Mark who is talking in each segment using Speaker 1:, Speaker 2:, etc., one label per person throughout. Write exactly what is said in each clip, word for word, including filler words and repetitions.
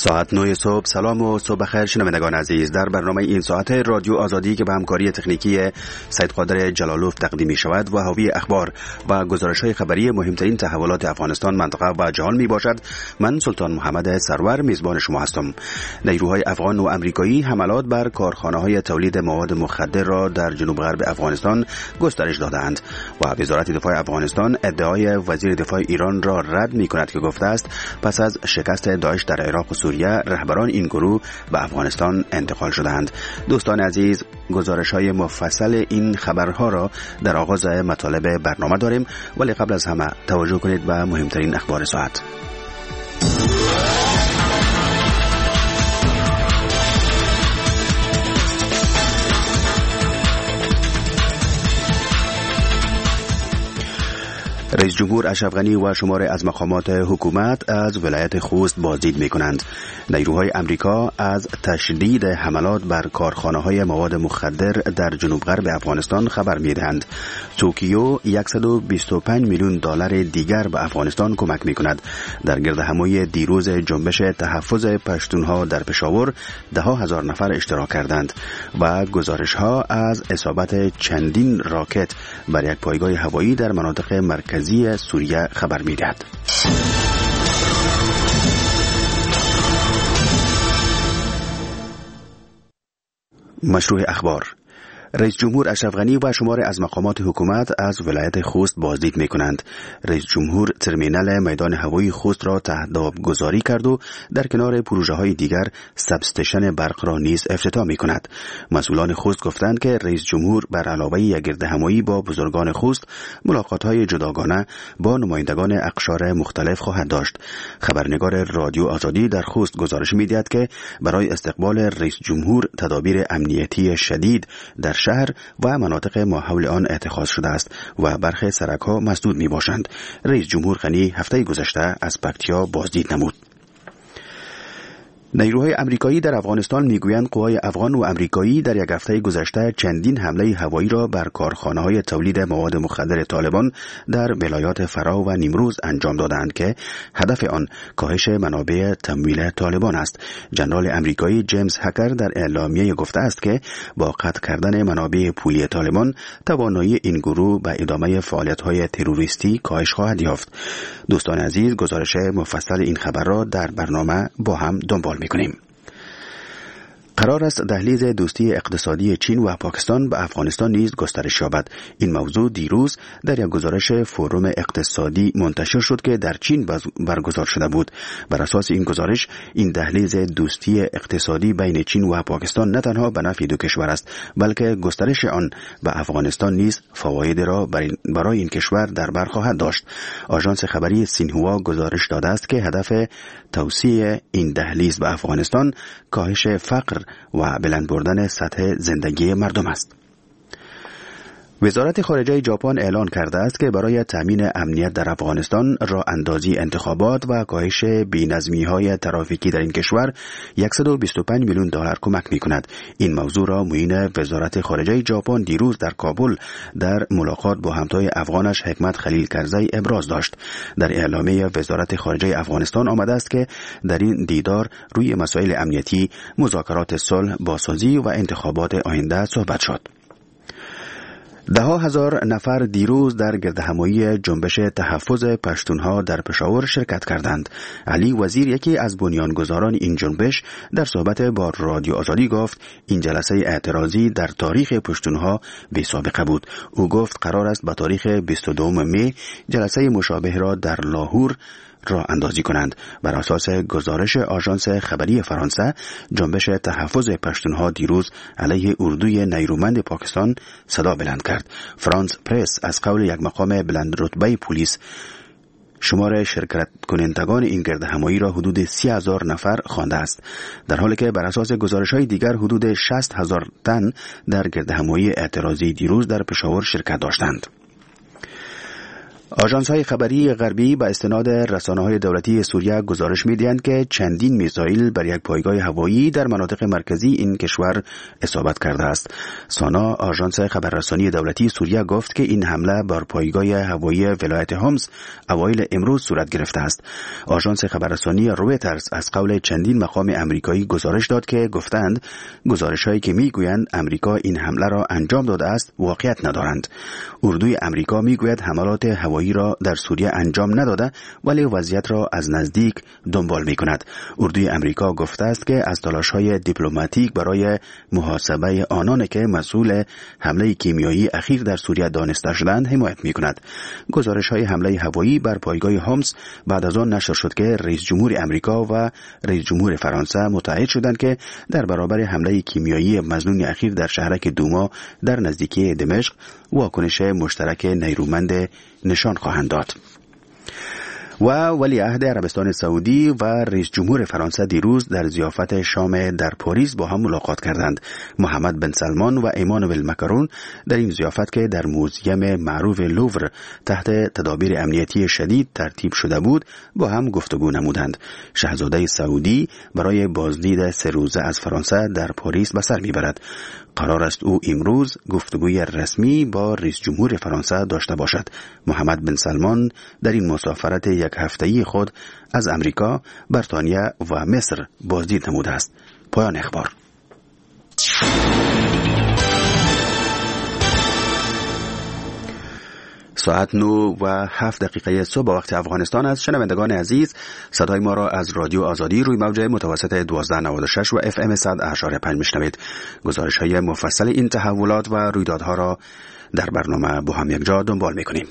Speaker 1: ساعت نه صبح. سلام و صبح بخیر شنوندگان عزیز. در برنامه این ساعت رادیو آزادی که به همکاری تکنیکی سید قادر جلالوف تقدیم می شود و حاوی اخبار و گزارش‌های خبری مهمترین تحولات افغانستان، منطقه و جهان می باشد، من سلطان محمد سرور میزبان شما هستم. نیروهای افغان و امریکایی حملات بر کارخانه‌های تولید مواد مخدر را در جنوب غرب افغانستان گسترش دادند و وزارت دفاع افغانستان ادعای وزیر دفاع ایران را رد می کند که گفته است پس از شکست داعش در عراق و سوریه رهبران این گروه به افغانستان انتقال شدند. دوستان عزیز، گزارش‌های مفصل این خبرها را در آغاز مطالب برنامه داریم، ولی قبل از همه توجه کنید به مهمترین اخبار ساعت. رئیس جمهور اشرف غنی و شماری از مقامات حکومت از ولایت خوست بازدید می‌کنند. نیروهای امریکا از تشدید حملات بر کارخانه‌های مواد مخدر در جنوب غرب افغانستان خبر می‌دهند. توکیو صد و بیست و پنج میلیون دلار دیگر به افغانستان کمک می‌کند. در گردهمایی دیروز جنبش تحفظ پشتونها در پشاور ده هزار نفر اشتراک کردند و گزارش‌ها از اصابت چندین راکت بر یک پایگاه هوایی در مناطق مرکزی سوریه خبر می‌دهد. مشروع اخبار. رئیس جمهور اشرف غنی و شماری از مقامات حکومت از ولایت خوست بازدید می‌کنند. رئیس جمهور ترمینال میدان هوایی خوست را تهداب گذاری کرد و در کنار پروژه‌های دیگر سبستشن برق را نیز افتتاح می‌کند. مسئولان خوست گفتند که رئیس جمهور بر علاوه یک گردهمایی با بزرگان خوست، ملاقات‌های جداگانه با نمایندگان اقشار مختلف خواهد داشت. خبرنگار رادیو آزادی در خوست گزارش می‌دهد که برای استقبال رئیس جمهور تدابیر امنیتی شدید در شهر و مناطق ماحول آن اتخاذ شده است و برخی سرک‌ها مسدود می‌باشند. رئیس جمهور غنی هفته گذشته از پکتیا بازدید نمود. نیروهای امریکایی در افغانستان میگویند قوای افغان و امریکایی در یک هفته گذشته چندین حمله هوایی را بر کارخانه‌های تولید مواد مخدر طالبان در ولایات فرا و نیمروز انجام دادند که هدف آن کاهش منابع تمویل طالبان است. جنرال امریکایی جیمز هکر در اعلامیه گفته است که با قطع کردن منابع پولی طالبان توانایی این گروه به ادامه فعالیت‌های تروریستی کاهش خواهد یافت. دوستان عزیز، گزارش مفصل این خبر را در برنامه با هم دنبال می‌کنیم. قرار است دهلیز دوستی اقتصادی چین و پاکستان به افغانستان نیز گسترش یابد. این موضوع دیروز در یک گزارش فروم اقتصادی منتشر شد که در چین برگزار شده بود. بر اساس این گزارش، این دهلیز دوستی اقتصادی بین چین و پاکستان نه تنها به نفع دو کشور است، بلکه گسترش آن به افغانستان نیز فواید را برای این کشور در بر خواهد داشت. آژانس خبری سینهوا گزارش داده است که هدف توسعه این دهلیز به افغانستان کاهش فقر و بلند بردن سطح زندگی مردم است. وزارت خارجه ژاپن اعلان کرده است که برای تامین امنیت در افغانستان راه اندازی انتخابات و کاهش بی‌نظمی‌های ترافیکی در این کشور صد و بیست و پنج میلیون دلار کمک می‌کند. این موضوع را معین وزارت خارجه ژاپن دیروز در کابل در ملاقات با همتای افغانش حکمت خلیل کرزی ابراز داشت. در اعلامیه وزارت خارجه افغانستان آمده است که در این دیدار روی مسائل امنیتی، مذاکرات صلح، بازسازی و انتخابات آینده صحبت شد. ده هزار نفر دیروز در گردهمایی جنبش تحفظ پشتونها در پشاور شرکت کردند. علی وزیر، یکی از بنیانگذاران این جنبش، در صحبت با رادیو آزادی گفت این جلسه اعتراضی در تاریخ پشتونها بی سابقه بود. او گفت قرار است به تاریخ بیست و دوم می جلسه مشابه را در لاهور راه اندازی کنند. بر اساس گزارش آژانس خبری فرانسه، جنبش تحفظ پشتونها دیروز علیه اردوی نیرومند پاکستان صدا بلند کرد. فرانس پرس از قول یک مقام بلند رتبه پلیس شمار شرکت کنندگان این گردهمایی را حدود سی هزار نفر خوانده است، در حالی که بر اساس گزارش‌های دیگر حدود شصت هزار تن در گردهمایی اعتراضی دیروز در پشاور شرکت داشتند. آژانس‌های خبری غربی به استناد رسانه‌های دولتی سوریه گزارش می‌دهند که چندین میزایل بر یک پایگاه هوایی در مناطق مرکزی این کشور اصابت کرده است. سانا، آژانس خبررسانی دولتی سوریه گفت که این حمله بر پایگاه هوایی ولایت هومس اوایل امروز صورت گرفته است. آژانس خبررسانی رویترز از قول چندین مقام امریکایی گزارش داد که گفتند گزارش‌هایی که می‌گویند امریکا این حمله را انجام داده است واقعیت ندارند. اردوی امریکا می‌گوید حملات هوایی را در سوریه انجام نداده ولی وضعیت را از نزدیک دنبال می‌کند. اردوی امریکا گفته است که از تلاش‌های دیپلماتیک برای محاسبه آنان که مسئول حمله کیمیایی اخیر در سوریه دانسته شدند حمایت می‌کند. گزارش‌های حمله هوایی بر پایگاه هومس بعد از آن نشر شد که رئیس جمهور امریکا و رئیس جمهور فرانسه متحد شدند که در برابر حمله کیمیایی مظنون اخیر در شهرک دوما در نزدیکی دمشق واکنش مشترک نیرومند نشان خواهند داد. و ولیعهد عربستان سعودی و رئیس جمهور فرانسه دیروز در ضیافت شام در پاریس با هم ملاقات کردند. محمد بن سلمان و ایمانوئل ماکرون در این ضیافت که در موزیم معروف لوور تحت تدابیر امنیتی شدید ترتیب شده بود با هم گفتگو نمودند. شاهزاده سعودی برای بازدید سه روزه از فرانسه در پاریس به سر میبرد. قرار است او امروز گفتگوی رسمی با رئیس جمهور فرانسه داشته باشد. محمد بن سلمان در این مسافرت یک هفته‌ای خود از امریکا، بریتانیا و مصر بازدید نموده است. پایان اخبار. ساعت نو و هفت دقیقه صبح وقت افغانستان است. شنوندگان عزیز، صدای ما را از رادیو آزادی روی موج متوسط دوازده نود و شش و اف ام صد اشاره پنج میشنوید. گزارش های مفصل این تحولات و رویدادها را در برنامه با هم یک جا دنبال میکنیم.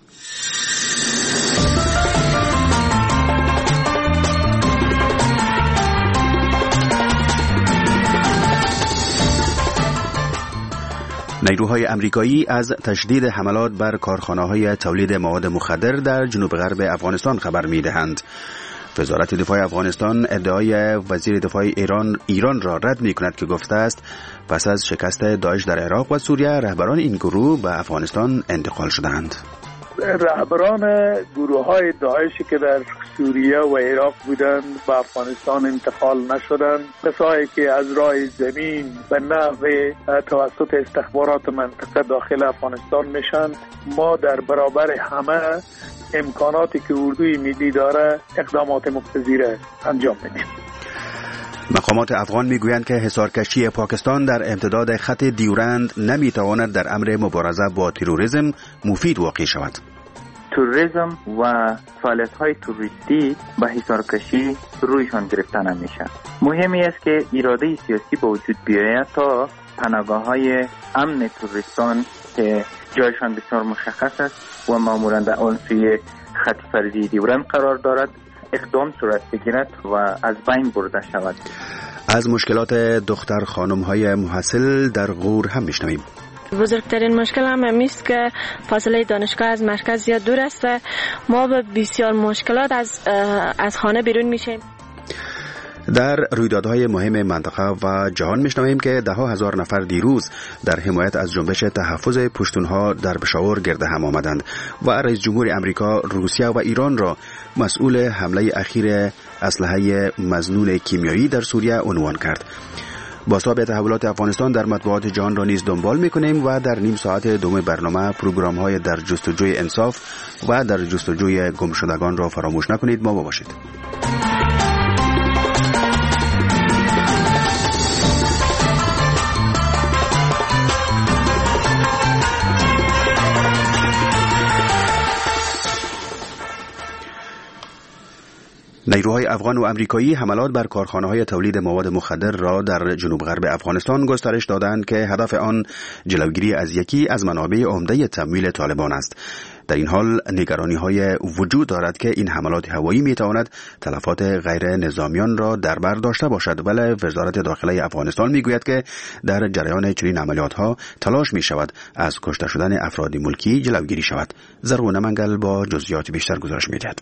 Speaker 1: نیروهای امریکایی از تشدید حملات بر کارخانه‌های تولید مواد مخدر در جنوب غرب افغانستان خبر می‌دهند. وزارت دفاع افغانستان ادعای وزیر دفاع ایران ایران را رد می‌کند که گفته است پس از شکست داعش در عراق و سوریه رهبران این گروه به افغانستان انتقال شدند.
Speaker 2: رهبران گروه های داعشی که در سوریه و عراق بودند به افغانستان انتقال نشدند. کسایی که از راه زمین به نحو توسط استخبارات منطقه داخل افغانستان میشن. ما در برابر همه امکاناتی که اردوی ملی داره اقدامات مقتضیره انجام میدیم.
Speaker 1: مقامات افغان میگویند که حصارکشی پاکستان در امتداد خط دیورند نمیتواند در امر مبارزه با تروریسم مفید واقع شود.
Speaker 3: تروریسم و فعالیت‌های توریستی به حصارکشی رویشان گرفته نمیشه. مهمی است که اراده سیاسی به وجود بیاید تا پناهگاه‌های امن توریستان که جایشان بسیار مشخص است و معمولاً در آن سوی خط فردی دیورند قرار دارد اقدام صورت بگیرد و از بین برده شود.
Speaker 1: از مشکلات دختر خانم‌های محصل در غور هم میشنویم.
Speaker 4: بزرگترین مشکل هم همیست که فاصله دانشگاه از مرکز زیاد دور است و ما به بسیار مشکلات از از خانه بیرون میشیم.
Speaker 1: در رویدادهای مهم منطقه و جهان میشنویم که ده ها هزار نفر دیروز در حمایت از جنبش تحفظ پشتونها در پشاور گرد هم آمدند و رئیس جمهور امریکا روسیه و ایران را مسئول حمله اخیر اسلحه مظنون کیمیایی در سوریه عنوان کرد. بازتاب تحولات افغانستان در مطبوعات جهان را نیز دنبال میکنیم و در نیم ساعت دوم برنامه پروگرام های در جستجوی انصاف و در جستجوی گمشدگان را فراموش نکنید. ما با باشید. نیروهای افغان و امریکایی حملات بر کارخانه‌های تولید مواد مخدر را در جنوب غرب افغانستان گسترش دادند که هدف آن جلوگیری از یکی از منابع عمده تمویل طالبان است. در این حال نگرانی‌های وجود دارد که این حملات هوایی می‌تواند تلفات غیر نظامیان را در بر داشته باشد، ولی وزارت داخله افغانستان می‌گوید که در جریان چنین عملیات‌ها تلاش می‌شود از کشته شدن افراد ملکی جلوگیری شود. زرغونه منگل با جزئیات بیشتر گزارش می‌دهد.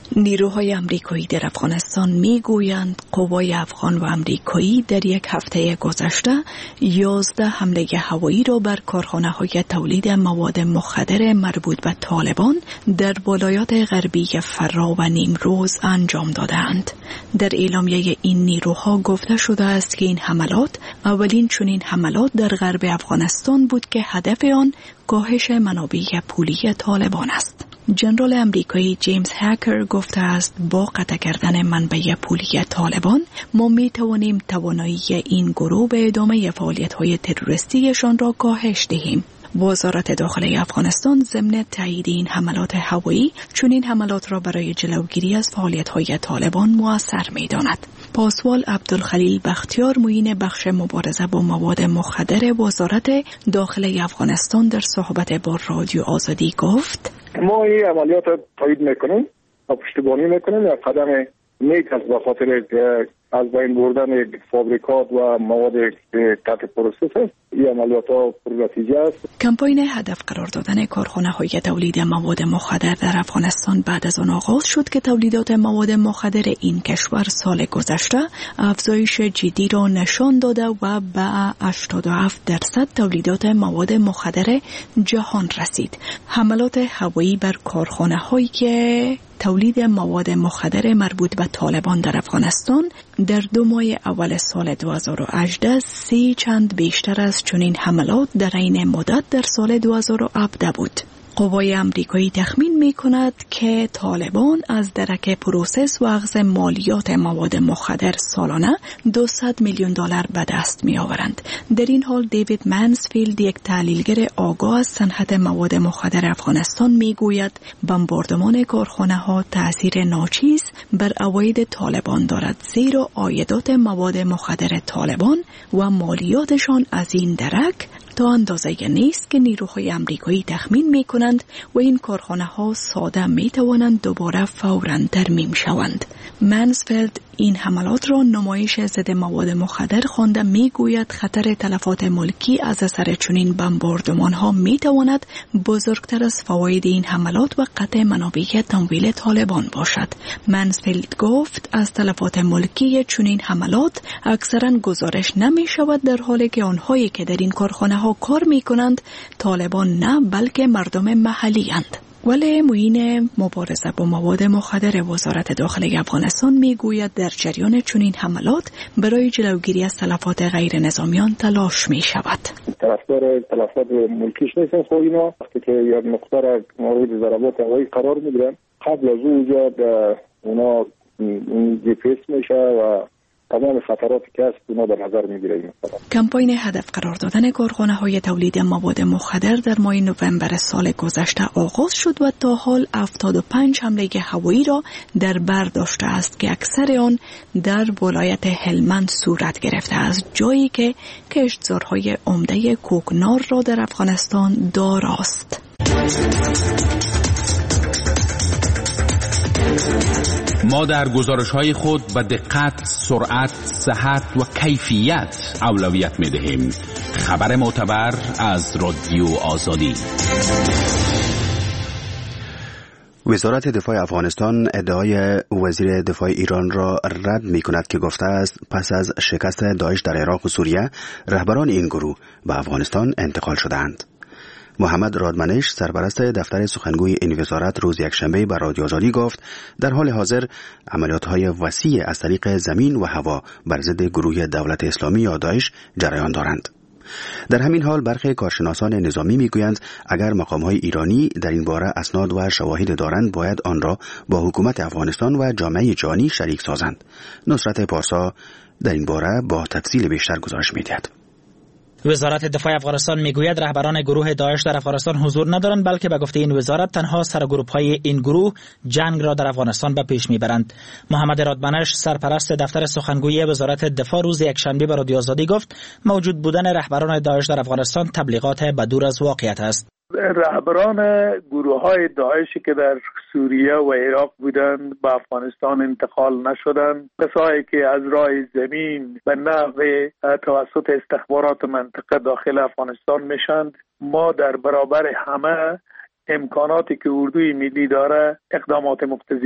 Speaker 5: نیروهای آمریکایی در افغانستان میگویند قوای افغان و آمریکایی در یک هفته گذشته یازده حمله هوایی را بر کارخانه‌های تولید مواد مخدر مربوط به طالبان در ولایات غربی فرا و نیمروز انجام دادند. در اعلامیه این نیروها گفته شده است که این حملات اولین چنین حملات در غرب افغانستان بود که هدف آن کاهش منابع پولی طالبان است. جنرال امریکایی جیمز هکر گفته است با قطع کردن منبع پولی طالبان ما می توانیم توانایی این گروه به ادامه فعالیت‌های تروریستیشان را کاهش دهیم. وزارت داخلی افغانستان ضمن تایید این حملات هوایی چون این حملات را برای جلوگیری از فعالیت‌های طالبان مؤثر می‌داند. پاسوال عبدالخلیل بختیار معین بخش مبارزه با مواد مخدر وزارت داخلی افغانستان در صحبت با رادیو آزادی گفت:
Speaker 6: ما این عملیات تایید میکنیم و پشتیبانی میکنیم. یک قدم نیک است به خاطر از بین بردن فابریکات و مواد تحت پروسس است. این عملیات ها پرنتیجه است.
Speaker 5: کمپاین هدف قرار دادن کارخانه های تولید مواد مخدر در افغانستان بعد از آن آغاز شد که تولیدات مواد مخدر این کشور سال گذشته افزایش جدی را نشان داده و به هشتاد و هفت درصد تولیدات مواد مخدر جهان رسید. حملات هوایی بر کارخانه هایی که تولید مواد مخدر مربوط به طالبان در افغانستان در دو ماه اول سال دو هزار و هجده سی چند بیشتر از چنین حملات در این مدت در سال دو هزار و هفده بود. قوای آمریکایی تخمین می کند که طالبان از درک پروسس و اخذ مالیات مواد مخدر سالانه دویست میلیون دلار به دست می آورند. در این حال دیوید منسفیلد یک تحلیلگر آگاه از صنعت مواد مخدر افغانستان می گوید بمباردمان کارخانه ها تأثیر ناچیز بر عواید طالبان دارد، زیرا عایدات مواد مخدر طالبان و مالیاتشان از این درک تا اندازه نیست که نیروهای آمریکایی تخمین می کنند و این کارخانه ها ساده می توانند دوباره فوراً ترمیم شوند. منسفیلد این حملات را نمایش ضد مواد مخدر خوانده می گوید خطر تلفات ملکی از اثر چنین بمباردمان ها می تواند بزرگتر از فواید این حملات و قطع منابع تمویل طالبان باشد. منسفیلد گفت از تلفات ملکی چنین حملات اکثرا گزارش نمی شود، در حالی که آنهایی که در این کارخانه ها کار می کنند طالبان نه بلکه مردم محلی اند. ولی معین مبارزه با مواد مخدر وزارت داخلی افغانستان می گوید در جریان چنین حملات برای جلوگیری از تلفات غیر نظامیان تلاش می شود.
Speaker 6: طرفدار تلفات ملکیش نیستن، خب اینا وقتی که یک نقطه را مورد ضربات هوایی قرار میگیرن قبل از اونجا اونا جی پی اس میشه و تمام خطراتی که هست اونا به نظر میگیره.
Speaker 5: کمپاین هدف قرار دادن کارخانه های تولید مواد مخدر در ماه نوامبر سال گذشته آغاز شد و تا حال هفتاد و پنج حمله هوایی را در بر داشته است که اکثر آن در ولایت هلمند صورت گرفته است، جایی که کشتزارهای عمده کوکنار را در افغانستان داراست.
Speaker 7: ما در گزارش‌های خود به دقت، سرعت، صحت و کیفیت اولویت می‌دهیم. خبر معتبر از رادیو آزادی.
Speaker 1: وزارت دفاع افغانستان ادعای وزیر دفاع ایران را رد می‌کند که گفته است پس از شکست داعش در عراق و سوریه رهبران این گروه به افغانستان انتقال شدند. محمد رادمنش سرپرست دفتر سخنگوی این وزارت روز یکشنبه بر رادیو آزادی گفت در حال حاضر عملیات‌های وسیع از طریق زمین و هوا بر ضد گروه دولت اسلامی یا داعش جریان دارند. در همین حال برخی کارشناسان نظامی میگویند اگر مقام‌های ایرانی در این باره اسناد و شواهد دارند باید آن را با حکومت افغانستان و جامعه جهانی شریک سازند. نصرت پارسا در این باره با تفصیل بیشتر گزارش می‌دهد.
Speaker 8: وزارت دفاع افغانستان میگوید رهبران گروه داعش در افغانستان حضور ندارند، بلکه به گفته این وزارت تنها سرگروه‌های این گروه جنگ را در افغانستان به پیش میبرند. محمد رادمنش سرپرست دفتر سخنگوی وزارت دفاع روز یکشنبه به رادیو آزادی گفت موجود بودن رهبران داعش در افغانستان تبلیغات بدور از واقعیت است.
Speaker 2: رهبران گروه های داعشی که در سوریه و عراق بودند به افغانستان انتقال نشدند. کسایی که از راه زمین به نحو توسط استخبارات منطقه داخل افغانستان میشند. ما در برابر همه امکاناتی که اردوی ملی داره اقدامات مقتضیره.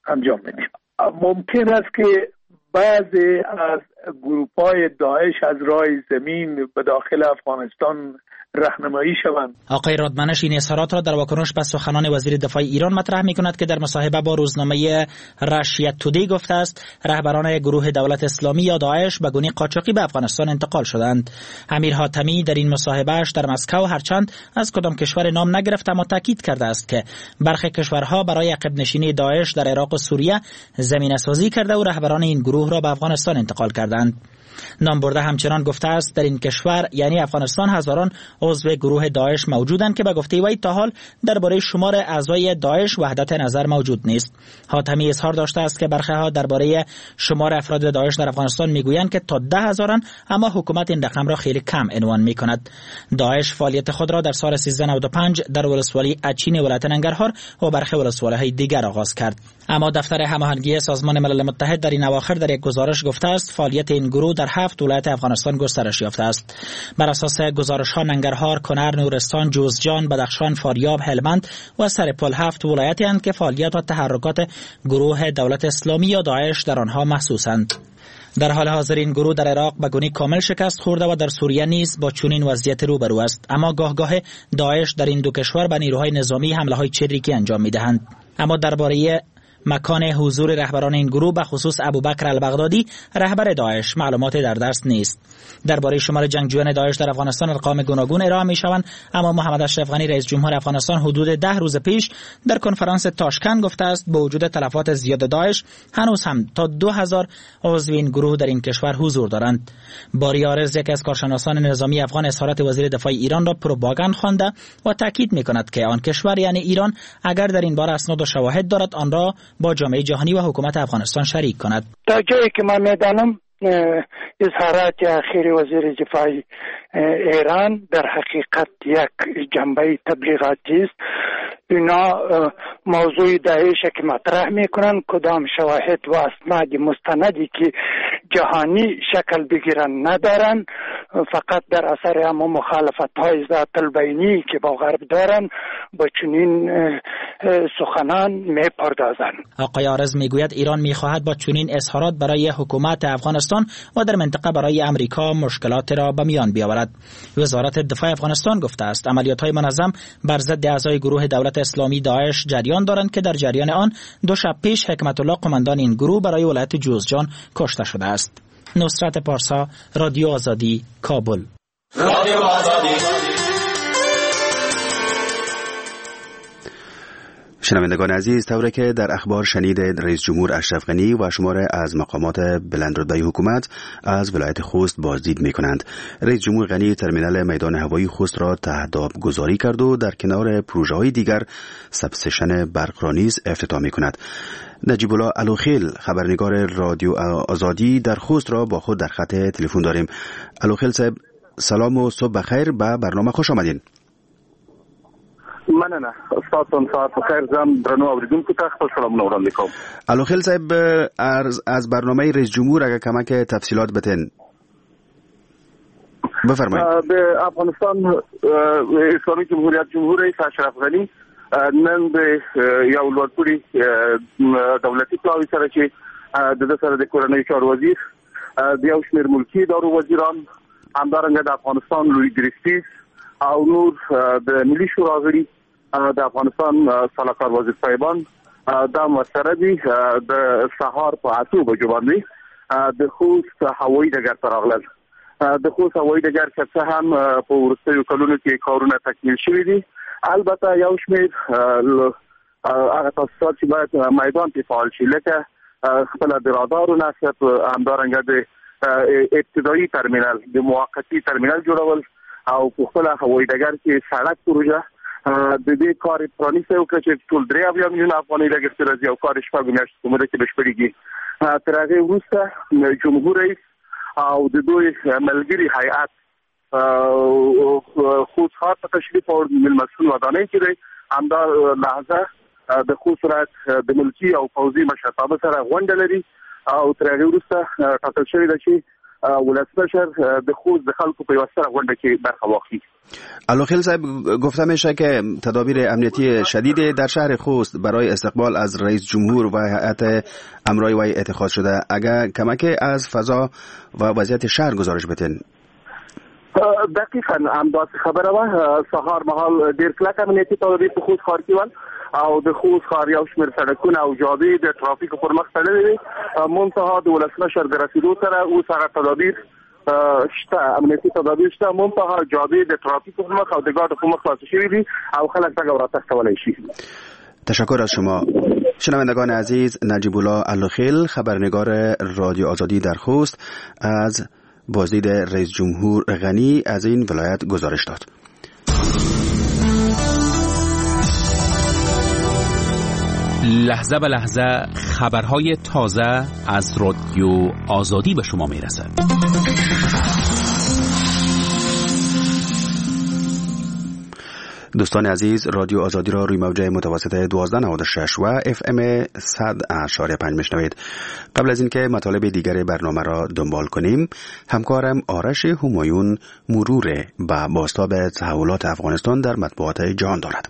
Speaker 2: انجام میدیم. ممکن است که بعضی از گروپ‌های داعش از راه زمین به داخل افغانستان راهنمایی شوند.
Speaker 8: آقای رادمنش این اظهارات را در واکنش به سخنان وزیر دفاع ایران مطرح می‌کند که در مصاحبه با روزنامه رشید تودی گفته است رهبران گروه دولت اسلامی یا داعش به گونه قاچاقی به افغانستان انتقال شدند. امیر حاتمی در این مصاحبهش در مسکو هرچند از کدام کشور نام نگرفت اما تاکید کرده است که برخی کشورها برای عقب نشینی داعش در عراق و سوریه زمینه‌سازی کرده و رهبران این گروه را به افغانستان انتقال کردند. نامبرده همچنان گفته است در این کشور یعنی افغانستان هزاران عضو گروه داعش موجودند که به گفته وی تا حال درباره شمار اعضای داعش وحدت نظر موجود نیست. حاتمی اظهار داشته است که برخی ها درباره شمار افراد داعش در افغانستان میگویند که تا ده هزارن اما حکومت این رقم را خیلی کم عنوان میکند. داعش فعالیت خود را در سال سیزده نود و پنج در ولسوالی اچین ولایت ننگرهار و برخی ولسوالی‌های دیگر آغاز کرد. اما دفتر هماهنگی سازمان ملل متحد در این اواخر در یک گزارش گفته است فعالیت این گروه در هفت ولایت افغانستان گسترش یافته است. بر اساس گزارش‌ها ننگرهار، کنر، نورستان، جوزجان، بدخشان، فاریاب، هلمند و سرپل هفت ولایتی اند که فعالیت و تحرکات گروه دولت اسلامی یا داعش در آنها محسوسند. در حال حاضر این گروه در عراق به گونه کامل شکست خورده و در سوریه نیز با چنین وضعیت روبرو است. اما گاه گاه داعش در این دو کشور به نیروهای نظامی حمله‌های چریکی انجام می‌دهند. اما درباره مکان حضور رهبران این گروه به خصوص ابوبکر البغدادی رهبر داعش معلومات در دست نیست. درباره شمار جنگجویان داعش در افغانستان ارقام گوناگون ارائه می‌شوند اما محمد اشرف غنی رئیس جمهور افغانستان حدود ده روز پیش در کنفرانس تاشکند گفته است با وجود تلفات زیاد داعش هنوز هم تا دو هزار عضو این گروه در این کشور حضور دارند. باری عارض یک از کارشناسان نظامی افغان اظهارات وزیر دفاع ایران را پروپاگاند خوانده و تاکید می‌کند که آن کشور یعنی ایران اگر در این باره اسناد و شواهد دارد آن را با جامعه جهانی و حکومت افغانستان شریک کند.
Speaker 9: تا جایی که من میدانم اظهارات اخیر وزیر دفاع ایران در حقیقت یک جنبه تبلیغاتی است. اینا موضوع داعش که مطرح میکنن کدام شواهد و اسناد مستندی که جهانی شکل بگیرن ندارن، فقط در اثر اما مخالفت های ذات البینی که با غرب دارن با چنین سخنان میپردازن.
Speaker 8: آقای عارض میگوید ایران میخواهد با چنین اظهارات برای حکومت افغانستان و در منطقه برای امریکا مشکلات را به میان بیاورد. وزارت دفاع افغانستان گفته است عملیات های منظم بر ضد اعضای گروه دولت اسلامی داعش جریان دارند که در جریان آن دو شب پیش حکمت الله قماندان این گروه برای ولایت جوزجان کشته شده است. نصرت پارسا، رادیو آزادی، کابل. رادیو آزادی.
Speaker 1: شنوندگان عزیز، طوری که در اخبار شنیدید رئیس جمهور اشرف غنی و شمار از مقامات بلندرتبه حکومت از ولایت خوست بازدید می کنند. رئیس جمهور غنی ترمینال میدان هوایی خوست را تهداب گذاری کرد و در کنار پروژه های دیگر سبستشن برق را نیز افتتاح می کند. نجیب الله علوخیل خبرنگار رادیو آزادی در خوست را با خود در خط تلفن داریم. علوخیل صاحب سلام و صبح بخیر، به برنامه خوش آمدین.
Speaker 6: مننه استاد ساعت بخیر. زم درنو اوریدونکو ته خپل سلامونه وړاندې کوم.
Speaker 1: علوخیل صاحب از برنامه رئیس جمهور اگر کمک تفصیلات بتین بفرمایید.
Speaker 6: د افغانستان اسلامي جمهوریت جمهور رئیس اشرف غنی نن د یو لوړپوړي دولتي پلاوي سره چې د سره د کورنۍ چارو وزیر د یو شمېر ملکي ادارو وزیران همدارنګه د افغانستان لوی ګریسپیس او نور د ملي شورا غړي د افغانستان سلاکار وزیر صاحبان دا مسره دي د سهار په اته بجو باندې د خوست هوایي ډګر ته راغلل. د خوست هوایي ډګر چې هم په ورستیو کلونو کې کارونه تکمیل شوي دي. البته یو شمېر هغه تاسیسات چې باید میدان کې فعال شي لکه خپل د رادارو نصب، همدارنګه د ابتدایي ترمینل د موقتی ترمینل جوړول او په خپل هوایي ډګر کې سړک پروژه د دې کار پرانیسته او چې ټول درې اویا میلیونه افغانۍ لګښت راځي او کار شپږ میاشتې په موده کې بشپړېږي. تر هغې وروسته جمهور رئیس او د دوی ملګري هیئت خوست ښار ته تشریف او میلمستون ودانۍ کې دی. همدا لحظه د خوست ولایت د ملکي او پوځي مشرتابه سره غونډه لري او تر هغې وروسته ټاکل شوې ده چې ولسمشر د خوست د خلکو په وسره غونډه کې برخه واخلي.
Speaker 1: علاخیل صاحب گفته میشه که تدابیر امنیتی شدید در شهر خوست برای استقبال از رئیس جمهور و هیئت امرای وی اتخاذ شده. اگر کمک از فضا و وضعیت شهر گزارش بتین.
Speaker 6: دقیقاً همداسې خبره وه. سهار مهال ډېر کلک امنیتي تدابیر په خوست ښار کې ول او د خوست ښار یو شمېر سړکونه او جادې د ترافیکو پر مخ تړلې وې. منتها د ولسمشر د رسېدو سره اوس هغه تدابیر شته، امنیتي تدابیر شته، منتها جادې د ترافیکو پر مخ او د ګاډو په مخ خلاصې شوې دي او خلک تګ او راتګ کولی شي.
Speaker 1: تشکر از شما. شنوندگان عزیز، نجیب الله علاخیل خبرنگار رادیو آزادی در خوست از بازدید رئیس جمهور غنی از این ولایت گزارش داد.
Speaker 7: لحظه به لحظه خبرهای تازه از رادیو آزادی به شما میرسد.
Speaker 1: دوستان عزیز، رادیو آزادی را روی موج متوسط دوازده نود و شش و اف ام صد اشاری پنج میشنوید. قبل از اینکه مطالب دیگر برنامه را دنبال کنیم، همکارم آرش همایون مرور به بازتاب تحولات افغانستان در مطبوعات جهان دارد.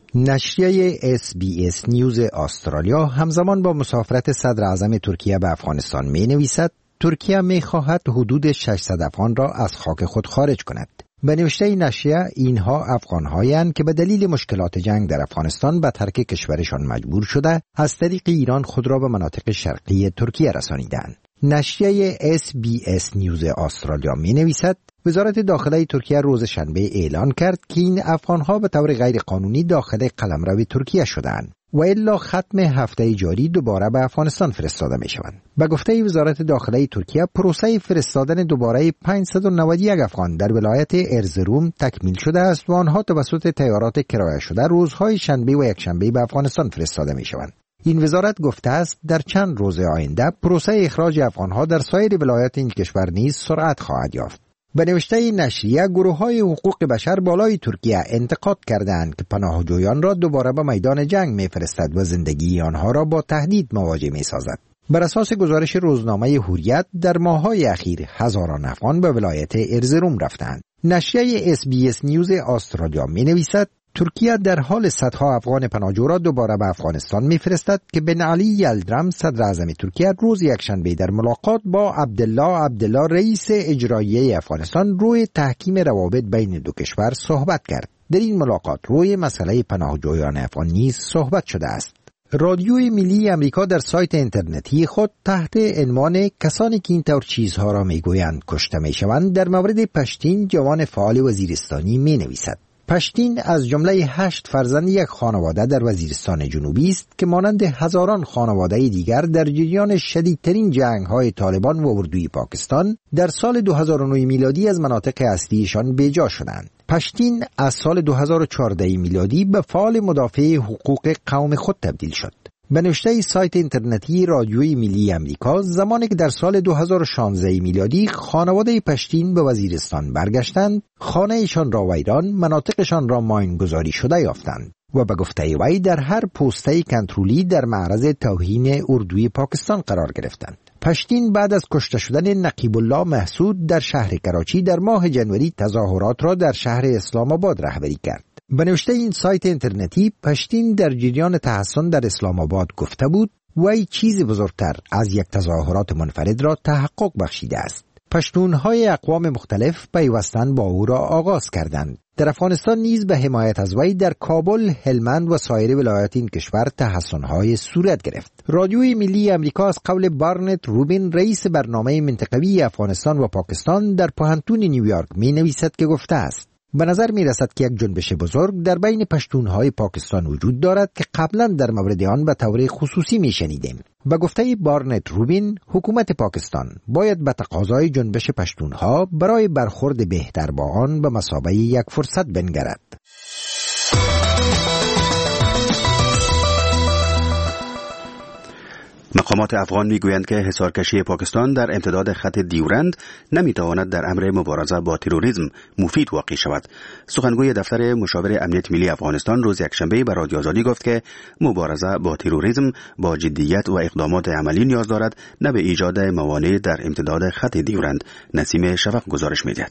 Speaker 10: نشریه اس بی اس نیوز استرالیا همزمان با مسافرت صدر اعظم ترکیه به افغانستان می نویسد ترکیه می خواهد حدود ششصد افغان را از خاک خود خارج کند. به نوشته نشریه اینها افغان‌هایند که به دلیل مشکلات جنگ در افغانستان به ترک کشورشان مجبور شده از طریق ایران خود را به مناطق شرقی ترکیه رسانیدند. نشریه اس بی اس نیوز استرالیا می نویسد وزارت داخله ترکیه روز شنبه اعلان کرد که این افغان‌ها به طور غیر قانونی داخل قلمرو ترکیه شدند و الا ختم هفته جاری دوباره به افغانستان فرستاده می شوند. به گفته وزارت داخله ترکیه پروسه فرستادن دوباره پانصد و نود و یک افغان در ولایت ارزروم تکمیل شده است و آنها توسط طیارات کرایه شده روزهای شنبه و یکشنبه به افغانستان فرستاده می شوند. این وزارت گفته است در چند روز آینده پروسه اخراج افغانها در سایر ولایات این کشور نیز سرعت خواهد یافت. به نوشته نشریه گروه‌های حقوق بشر بالای ترکیه انتقاد کردند که پناهجویان را دوباره به میدان جنگ می‌فرستد و زندگی آنها را با تهدید مواجه می‌سازد. بر اساس گزارش روزنامه حریت در ماه‌های اخیر هزاران افغان به ولایت ارزروم رفتند. نشریه اس بی اس نیوز استرالیا می‌نویسد ترکیه در حال صدها افغان پناهجو را دوباره به افغانستان می‌فرستد که بن علی یلدرم صدر اعظم ترکیه روز یکشنبه در ملاقات با عبدالله عبدالله رئیس اجراییه افغانستان روی تحکیم روابط بین دو کشور صحبت کرد. در این ملاقات روی مسئله پناهجویان افغان نیز صحبت شده است. رادیوی ملی امریکا در سایت اینترنتی خود تحت عنوان کسانی که این طور چیزها را میگویند کشته میشوند در مورد پشتین جوان فعال وزیرستانی مینویسد. پشتین از جمله هشت فرزند یک خانواده در وزیرستان جنوبی است که مانند هزاران خانواده دیگر در جریان شدیدترین جنگ‌های طالبان و اردوی پاکستان در سال دو هزار و نه میلادی از مناطق اصلیشان بیجا شدند. پشتین از سال دو هزار و چهارده میلادی به فعال مدافع حقوق قوم خود تبدیل شد. به نوشته سایت اینترنتی رادیوی ملی امریکا زمانی که در سال دو هزار و شانزده میلادی خانواده پشتین به وزیرستان برگشتند، خانه‌شان را ویران، مناطقشان را ماینگذاری شده یافتند و به گفته وی در هر پوسته کنترلی در معرض توهین اردوی پاکستان قرار گرفتند. پشتین بعد از کشته شدن نقیب الله محسود در شهر کراچی در ماه جنوری تظاهرات را در شهر اسلام آباد رهبری کرد. به نوشته این سایت اینترنتی پشتین در جریان تحصن در اسلام آباد گفته بود وی چیز بزرگتر از یک تظاهرات منفرد را تحقق بخشیده است. پشتونهای اقوام مختلف پیوستن با او را آغاز کردند. در افغانستان نیز به حمایت از وی در کابل، هلمند و سایر ولایات این کشور تحصن‌های صورت گرفت. رادیوی ملی امریکا از قول بارنت روبین رئیس برنامه منطقوی افغانستان و پاکستان در پوهنتون نیویورک می نویسد که گفته است به نظر می رسد که یک جنبش بزرگ در بین پشتونهای پاکستان وجود دارد که قبلا در مورد آن به طور خصوصی می شنیدیم. به گفته بارنت روبین، حکومت پاکستان باید به تقاضای جنبش پشتونها برای برخورد بهتر با آن به مثابه یک فرصت بنگرد.
Speaker 1: مقامات افغان میگویند که حصارکشی پاکستان در امتداد خط دیورند نمیتواند در امر مبارزه با تروریسم مفید واقع شود. سخنگوی دفتر مشاور امنیت ملی افغانستان روز یکشنبه به رادیو آزادی گفت که مبارزه با تروریسم با جدیت و اقدامات عملی نیاز دارد، نه به ایجاد موانع در امتداد خط دیورند. نسیم شفق گزارش می‌دهد.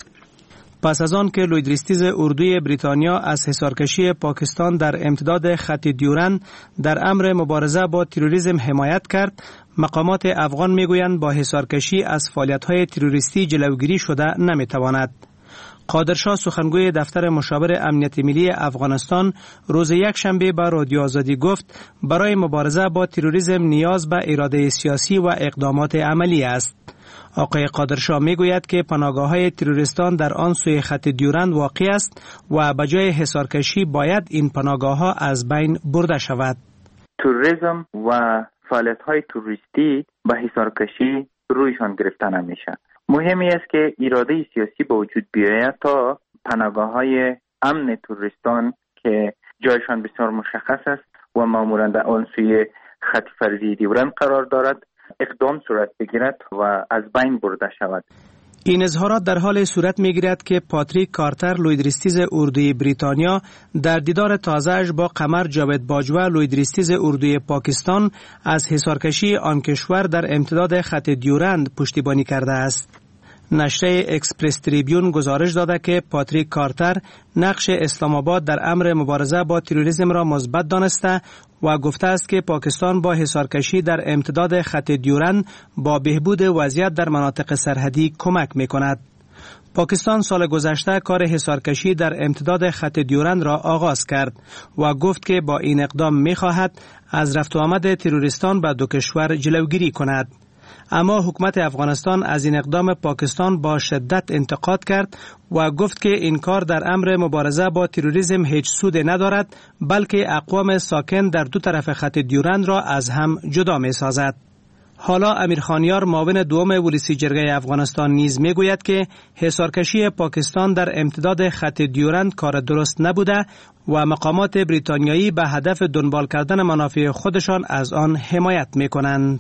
Speaker 11: پس از آن که لویدریستیز اردوی بریتانیا از حصارکشی پاکستان در امتداد خط دیورند در امر مبارزه با تروریسم حمایت کرد، مقامات افغان میگویند با حصارکشی از فعالیت‌های تروریستی جلوگیری شده نمیتواند. قادرشاه سخنگوی دفتر مشاور امنیت ملی افغانستان روز یک شنبه به رادیو آزادی گفت برای مبارزه با تروریسم نیاز به اراده سیاسی و اقدامات عملی است. آقای قادرشاه میگوید که پناهگاه‌های تروریستان در آن سوی خط دیورند واقع است و به جای حصارکشی باید این پناهگاه‌ها از بین برده شود.
Speaker 3: تروریسم و فعالیت‌های تروریستی به حصارکشی رویشان گرفته نمیشه. مهمی است که اراده سیاسی به وجود بیاید تا پناهگاه‌های امن تروریستان که جایشان بسیار مشخص است و معمولاً در آن سوی خط فرضی دیورند قرار دارد اقدام صورت بگیرد و از بین برده شود.
Speaker 11: این اظهارات در حال صورت میگیرد که پاتریک کارتر لویدریستیز اردوی بریتانیا در دیدار تازه‌اش با قمر جاوید باجوه لویدریستیز اردوی پاکستان از حصارکشی آن کشور در امتداد خط دیورند پشتیبانی کرده است. نشریه اکسپرس تریبیون گزارش داده که پاتریک کارتر نقش اسلام آباد در امر مبارزه با تروریسم را مثبت دانسته و گفته است که پاکستان با حصارکشی در امتداد خط دیورند با بهبود وضعیت در مناطق سرحدی کمک می‌کند. پاکستان سال گذشته کار حصارکشی در امتداد خط دیورند را آغاز کرد و گفت که با این اقدام می‌خواهد از رفت و آمد تروریستان به دو کشور جلوگیری کند. اما حکومت افغانستان از این اقدام پاکستان با شدت انتقاد کرد و گفت که این کار در امر مبارزه با تروریسم هیچ سود ندارد، بلکه اقوام ساکن در دو طرف خط دیورند را از هم جدا می سازد. حالا امیر خانیار معاون دوم ولسی جرگه افغانستان نیز می گوید که حصارکشی پاکستان در امتداد خط دیورند کار درست نبوده و مقامات بریتانیایی به هدف دنبال کردن منافع خودشان از آن حمایت می کنند.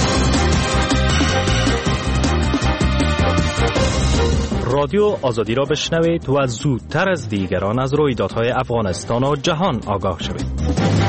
Speaker 12: رادیو آزادی را بشنوید و زودتر از دیگران از رویدادهای افغانستان و جهان آگاه شوید.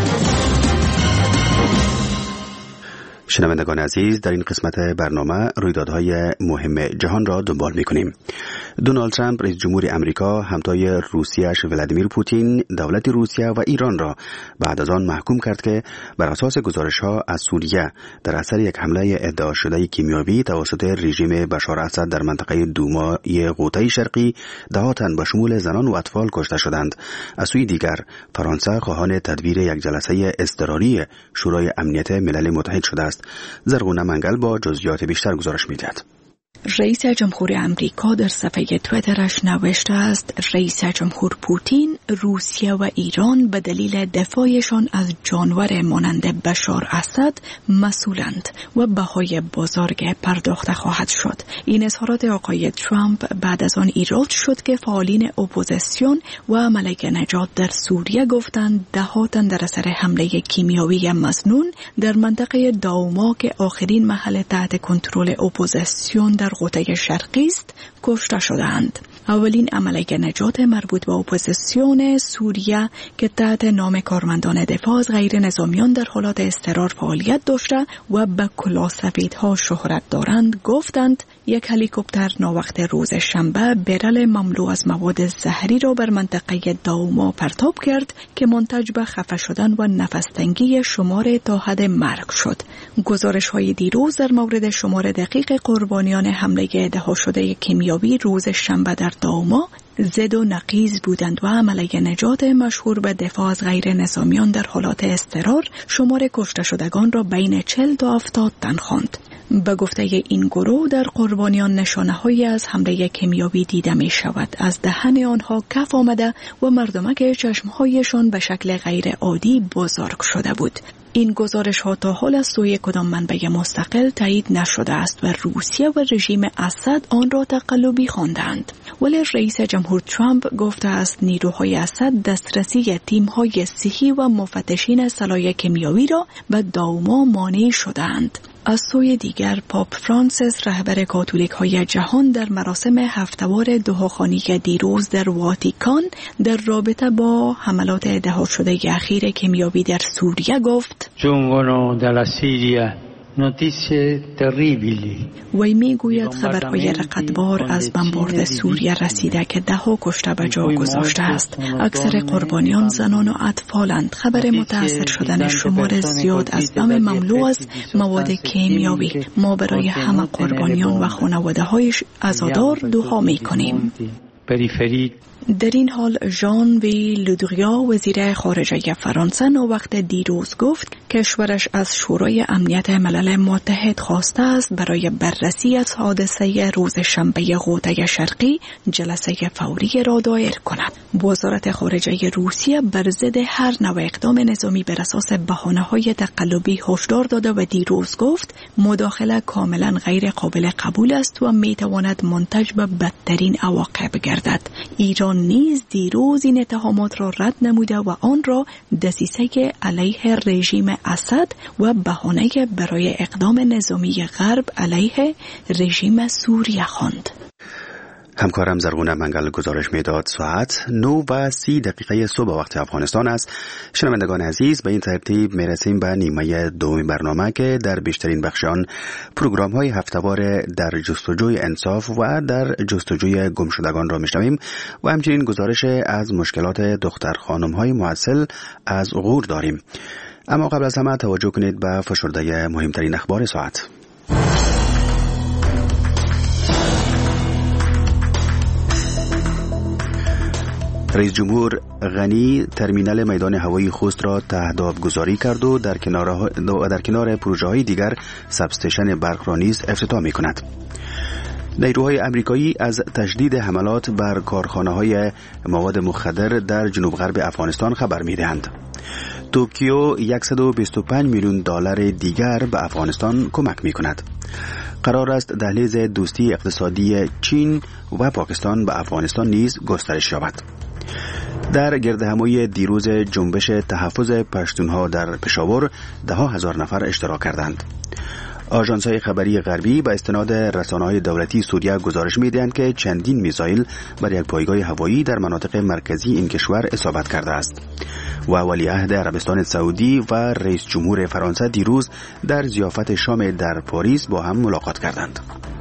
Speaker 1: شنوندگان عزیز، در این قسمت برنامه رویدادهای مهم جهان را دنبال می‌کنیم. دونالد ترامپ رئیس جمهور امریکا همتای روسیه‌اش ولادیمیر پوتین دولت روسیه و ایران را بعد از آن محکوم کرد که بر اساس گزارش‌ها از سوریه در اثر یک حمله ادعا شده کیمیاوی توسط رژیم بشار اسد در منطقه دومای غوطه شرقی ده تن به شمول زنان و اطفال کشته شدند. از سوی دیگر فرانسه خواهان تدبیر یک جلسه اضطراری شورای امنیت ملل متحد شده است. زرغونه منگل با جزئیات بیشتر گزارش می‌دهد.
Speaker 5: رئیس جمهور امریکا در صفحه تویترش نوشته است رئیس جمهور پوتین، روسیه و ایران به دلیل دفاعشان از جانور مانند بشار اسد مسئولند و بهای بزرگ پرداخته خواهد شد. این اظهارات آقای ترامپ بعد از آن ایراد شد که فعالین اپوزیسیون و ملک نجات در سوریه گفتند ده تن در اثر حمله کیمیاوی مظنون در منطقه داوما که آخرین محل تحت کنترل اپوزیسیون در غوطه شرقی است کشته شدند. اولین عملیه نجات مربوط به اپوزیسیون سوریه که تحت نام کارمندان دفاع از غیر نظامیان در حالات اضطرار فعالیت داشته و به کلاهسفیدها شهرت دارند گفتند یک هلیکوپتر ناوقت روز شنبه برل مملو از مواد زهری را بر منطقه داوما پرتاب کرد که منتج به خفه شدن و نفس‌تنگی شمار تا حد مرگ شد. گزارش های دیروز در مورد شمار دقیق قربانیان حمله ادعا شده کیمیاوی روز شنبه در داوما زد و نقیض بودند و عملیه نجات مشهور به دفاع از غیر نظامیان در حالات اضطرار شمار کشته شدگان را بین چهل تا هفتاد تن خواند. به گفته این گروه در قربانیان نشانه‌هایی از حمله کیمیاوی دیده می شود. از دهن آنها کف آمده و مردمک چشمهایشان به شکل غیر عادی بزرگ شده بود. این گزارش ها تا حال از سوی کدام منبع مستقل تایید نشده است و روسیه و رژیم اسد آن را تقلبی خواندند. ولی رئیس جمهور ترامپ گفته است نیروهای اسد دسترسی تیم‌های صحی و مفتشین سلاح کیمیایی را به داوما مانع شدند. از سوی دیگر پاپ فرانسیس رهبر کاتولیک های جهان در مراسم هفتوار دعاخوانی دیروز در واتیکان در رابطه با حملات دهات شده اخیر کیمیایی در سوریه گفت وی می گوید خبرهای رقتبار از بمبارد سوریه رسیده که ده ها کشته به جا گذاشته است. اکثر قربانیان زنان و اطفالند. خبر متاثر شدن شمار زیاد از بم مملو از مواد کیمیایی. ما برای همه قربانیان و خانواده هایش عزادار دعا می کنیم. در این حال ژان وی لودریا وزیر خارجه فرانسه وقت دیروز گفت کشورش از شورای امنیت ملل متحد خواسته است برای بررسی از حادثه روز شنبه غوطه شرقی جلسه فوری را دایر کند. وزارت خارجه روسیه بر ضد هر نوع اقدام نظامی بر اساس بهانه‌های تقلبی هشدار داده و دیروز گفت مداخله کاملا غیر قابل قبول است و می تواند منتج به بدترین عواقب گردد. ایران نیز دیروز این اتهامات را رد نموده و آن را دسیسه علیه رژیم اسد و بهانه برای اقدام نظامی غرب علیه رژیم سوریه خواند.
Speaker 1: همکارم زرغونه منگل گزارش میداد. ساعت نه و سی دقیقه صبح وقت افغانستان است. شنوندگان عزیز، به این ترتیب میرسیم به نیمه دوم برنامه که در بیشترین بخش آن پروگرام های هفته‌وار در جستجوی انصاف و در جستجوی گمشدگان را میشنویم و همچنین گزارش از مشکلات دختر خانم های معسل از غور داریم. اما قبل از همه توجه کنید به فشرده مهمترین اخبار ساعت. رئیس جمهور غنی ترمینال میدان هوایی خوست را تهداب گذاری کرد و در کنار در کنار پروژه‌های دیگر سبستیشن برق را نیز افتتاح می‌کند. نیروهای آمریکایی از تشدید حملات بر کارخانه‌های مواد مخدر در جنوب غرب افغانستان خبر می‌دهند. توکیو صد و بیست و پنج میلیون دلار دیگر به افغانستان کمک می‌کند. قرار است دهلیز دوستی اقتصادی چین و پاکستان به افغانستان نیز گسترش یابد. در گردهمایی دیروز جنبش تحفظ پشتونها در پشاور ده ها هزار نفر اشتراک کردند. آژانس‌های خبری غربی با استناد رسانه‌های دولتی سوریه گزارش می‌دهند که چندین میزایل بر یک پایگاه هوایی در مناطق مرکزی این کشور اصابت کرده است. و ولیعهد عربستان سعودی و رئیس جمهور فرانسه دیروز در ضیافت شام در پاریس با هم ملاقات کردند.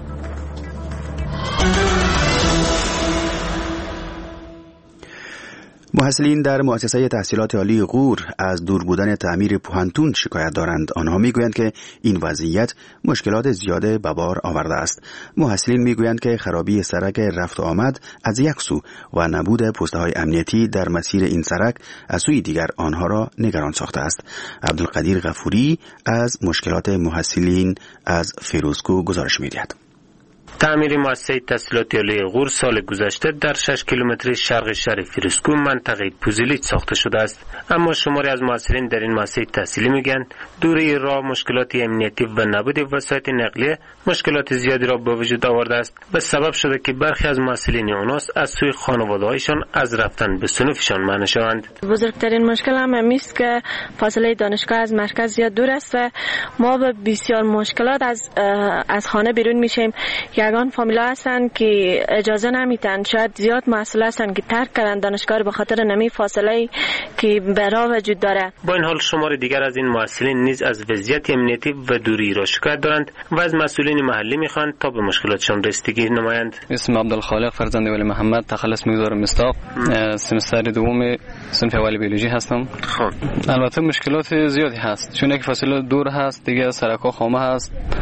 Speaker 1: محصلین در مؤسسه تحصیلات عالی غور از دور بودن تعمیر پوهنتون شکایت دارند. آنها میگویند که این وضعیت مشکلات زیاد به بار آورده است. محصلین میگویند که خرابی سرک رفت و آمد از یک سو و نبود پست‌های امنیتی در مسیر این سرک از سوی دیگر آنها را نگران ساخته است. عبدالقدیر غفوری از مشکلات محصلین از فیروزکو گزارش می‌دهد.
Speaker 13: تعمیر مؤسسه تحصیلات عالی غور سال گذشته در شش کیلومتری شرق شهر فیروزکو منطقه پوزیلیچ ساخته شده است. اما شماری از محصلین در این مؤسسه تحصیلی میگن دوری راه، مشکلات امنیتی و نبود وسایط نقلیه مشکلات زیادی را به وجود آورده است. به سبب شده که برخی از محصلین اوناس از سوی خانواده‌هایشان از رفتن به صنفشان منع شوند.
Speaker 4: بزرگترین مشکل هم همیست که فاصله دانشگاه از مرکز زیاد دور است و ما به بسیار مشکلات از از خانه بیرون میشیم. یگان فامیلا هستن که اجازه نمیتن، شاید زیاد مسئله هستن که ترک کردن دانشگاه به خاطر نمی فاصله که برا وجود داره.
Speaker 13: با این حال شمار دیگر از این محصلین نیز از وضعیت امنیتی و دوری را شکایت دارند و از مسئولین محلی میخوان تا به مشکلاتشان رسیدگی نمایند.
Speaker 14: اسم عبدالخالق فرزند ولی محمد، تخلص میگذارم مستاق، سمستر دوم صنف اول بیولوژی هستم.
Speaker 13: خب
Speaker 14: البته مشکلات زیادی هست چون یک فاصله دور هست، دیگه سرک‌ها خامه هست،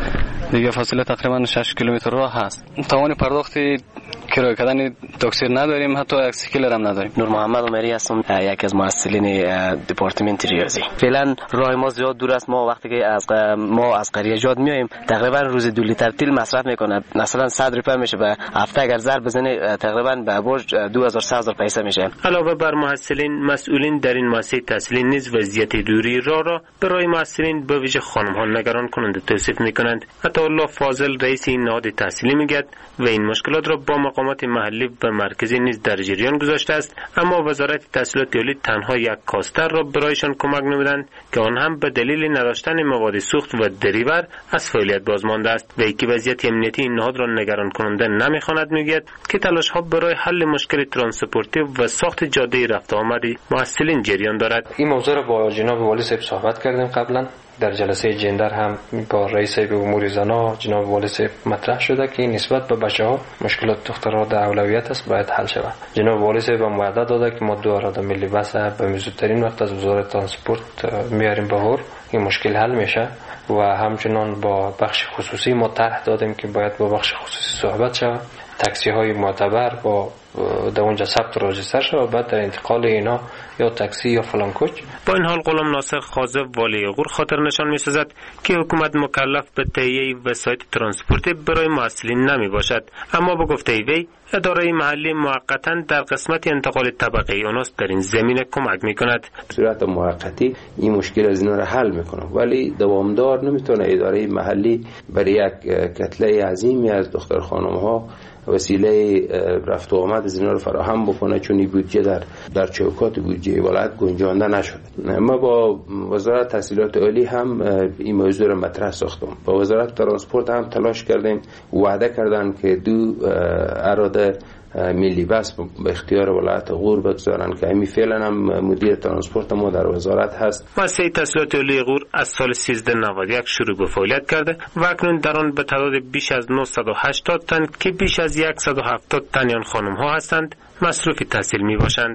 Speaker 14: دیگه فاصله تقریبا شش کیلومتر راه هست. توان پرداخت کرایه کردن تاکسی نداریم، حتی اکسیکلر هم نداریم.
Speaker 15: نور محمد عمری هستم، یکی از مسئولین دپارتمنت ریاضی. فعلا راه ما زیاد دور است. ما وقتی که از ما از قریه جاد میایم تقریبا روز دو لیتر تیل مصرف میکنه. مثلا صد روپیه میشه، به هفته اگر ضرب بزنی تقریبا به برج دو هزار سه هزار پیسه میشه.
Speaker 13: علاوه بر محصلین، مسئولین در این مؤسسه تحصیلی نیز وضعیت دوری راه را برای محصلین به ویژه خانم‌ها نگران کننده توصیف میکنند. عطاالله فاضل رئیس این نهاد تحصیلی میگه و این مشکلات را با مقامات محلی و مرکزی نیز در جریان گذاشته است، اما وزارت تحصیلات عالی تنها یک کاستر را برایشان کمک نمودند که آن هم به دلیل نداشتن مواد سوخت و دریور از فعالیت باز مانده است. و اینکه وضعیت امنیتی این نهاد را نگران کننده نمیخواند، میگوید که تلاش ها برای حل مشکل ترانسپورتی و ساخت جاده رفت آمدی محصلین جریان دارد.
Speaker 16: این موضوع را با جناب والی صاحب صحبت کردیم قبلا در جلسه جندر، هم با رئیس امور زنا جناب والی صاحب مطرح شده که نسبت به بچه‌ها مشکلات دخترها در اولویت است، باید حل شود. جناب والی صاحب هم وعده داده که ما دو اراده ملی بس به زودترین وقت از وزارت ترانسپورت میاریم بهور، این مشکل حل میشه. و همچنان با بخش خصوصی ما طرح دادیم که باید با بخش خصوصی صحبت شود، تاکسی های معتبر با در اونجا ثبت و راجستر شد و بعد در انتقال اینا یا تاکسی یا فلان کوچ.
Speaker 13: با این حال غلام ناصر خازه والی غور خاطر نشان می سازد که حکومت مکلف به تهیه وسایل ترانسپورتی برای محصلین نمی باشد، اما به گفته وی اداره محلی موقتا در قسمت انتقال طبقه اوناس در این زمینه کمک می کند.
Speaker 17: صورت موقتی این مشکل از اینا را حل میکنه، ولی دوامدار نمیتونه اداره محلی برای یک کتله عظیمی از دختر خانم ها وسیله رفت و آمد از اینا رو فراهم بکنه، چون این بودجه در در چوکات بودجه ولایت گنجانده نشده. ما با وزارت تحصیلات عالی هم این موضوع رو مطرح ساختم، با وزارت ترانسپورت هم تلاش کردیم، وعده کردن که دو اراده ملی بس به اختیار ولایت غور بگذارن که همین فعلا هم مدیر ترانسپورت ما در وزارت هست.
Speaker 13: مؤسسه تحصیلات عالی غور از سال سیزده نود و یک شروع به فعالیت کرده و اکنون در آن به تعداد بیش از نهصد و هشتاد تن که بیش از صد و هفتاد تن آن خانم ها هستند مصروف تحصیل می باشند.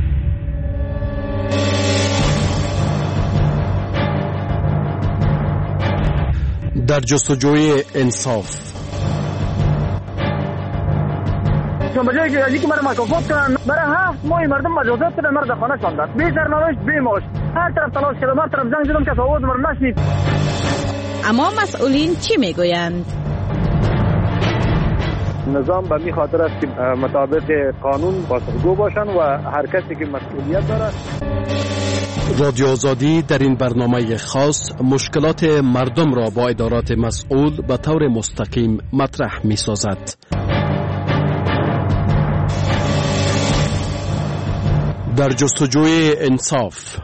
Speaker 18: در جستجوی انصاف
Speaker 19: چون بجایی که یکی مرا مکافات کنن برای هفت ماه مردم مجازات کنن، مرد خانه شاندن بی سرنوشت بی معاش، هر طرف تلاش کردم، هر طرف زنگ زدم که آواز مرا نشنید.
Speaker 5: اما مسئولین چی میگویند؟
Speaker 2: نظام به می خاطر است که مطابق قانون پاسخگو باشن و هر کسی که مسئولیت داره.
Speaker 18: رادیو آزادی در این برنامه خاص مشکلات مردم را با ادارات مسئول به طور مستقیم مطرح می سازد. در جستجوی انصاف.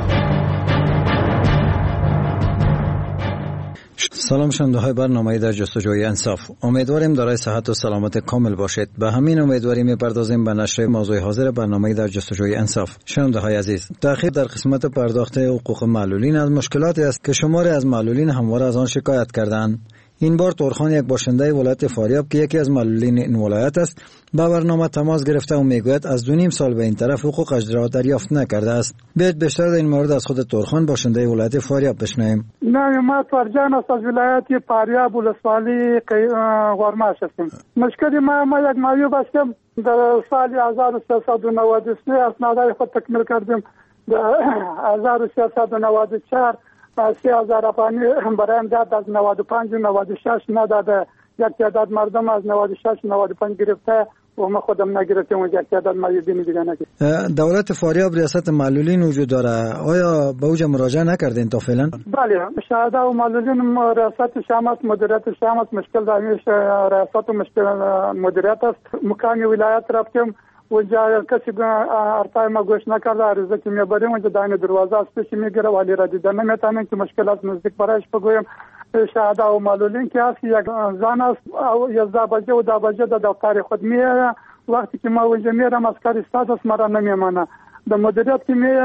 Speaker 20: سلام شنونده های برنامه در جستجوی انصاف، امیدواریم دارای صحت و سلامت کامل باشید. به همین امیدواری میپردازیم به نشر موضوع حاضر برنامه در جستجوی انصاف. شنونده های عزیز، تأخیر در قسمت پرداخت حقوق معلولین از مشکلاتی است که شماری از معلولین همواره از آن شکایت کردند. این بار تورخان، یک باشنده ولایت فاریاب که یکی از معلولین این ولایت است، با برنامه تماس گرفته و میگوید از دو نیم سال به این طرف حقوقش را دریافت نکرده است. بیاید بیشتر در این مورد از خود تورخان، باشنده ولایت فاریاب، بشنویم.
Speaker 9: نه، ما فرجان است از ولایت فاریاب ولسوالی غرماش هستم. مشکل ما ما یک معیوب هستم. در سال هزار و سیصد و نود و سه اسنادهای خود تکمیل کردیم. در هزار و سیصد و نود و چهار سه هزار افغانی برایم داد، از نود و پنج و نود و شش نداده. یک تعداد مردم از نود و شش و نود و پنج گرفته و ما خودم نگرفتیم و یک تعداد معیوبین دیگه نگرفتیم.
Speaker 20: دولت فاریاب ریاست معلولین وجود داره، آیا به اوج مراجعه نکردین تا فعلا؟
Speaker 9: بله، شهده و معلولین ریاست شامت مدیریت شامت مشکل دامیش ریاست و مشکل مدیریت است. مکانی ولایت رفتیم اونجا کسی ارتای ما گوش نکرده، عریضه که میبریم اونجا داین دروازه از پیش میگیره ولی را دیدن نمیتونیم که مشکلات نزدیک برایش بگویم. شهده و معلولین که هست یک زن است یازده بجه و ده بجه در دفتر خود میه، وقتی که ما اونجا میرم از کار استاد است مرا نمیمانه. در مدیریت که میرم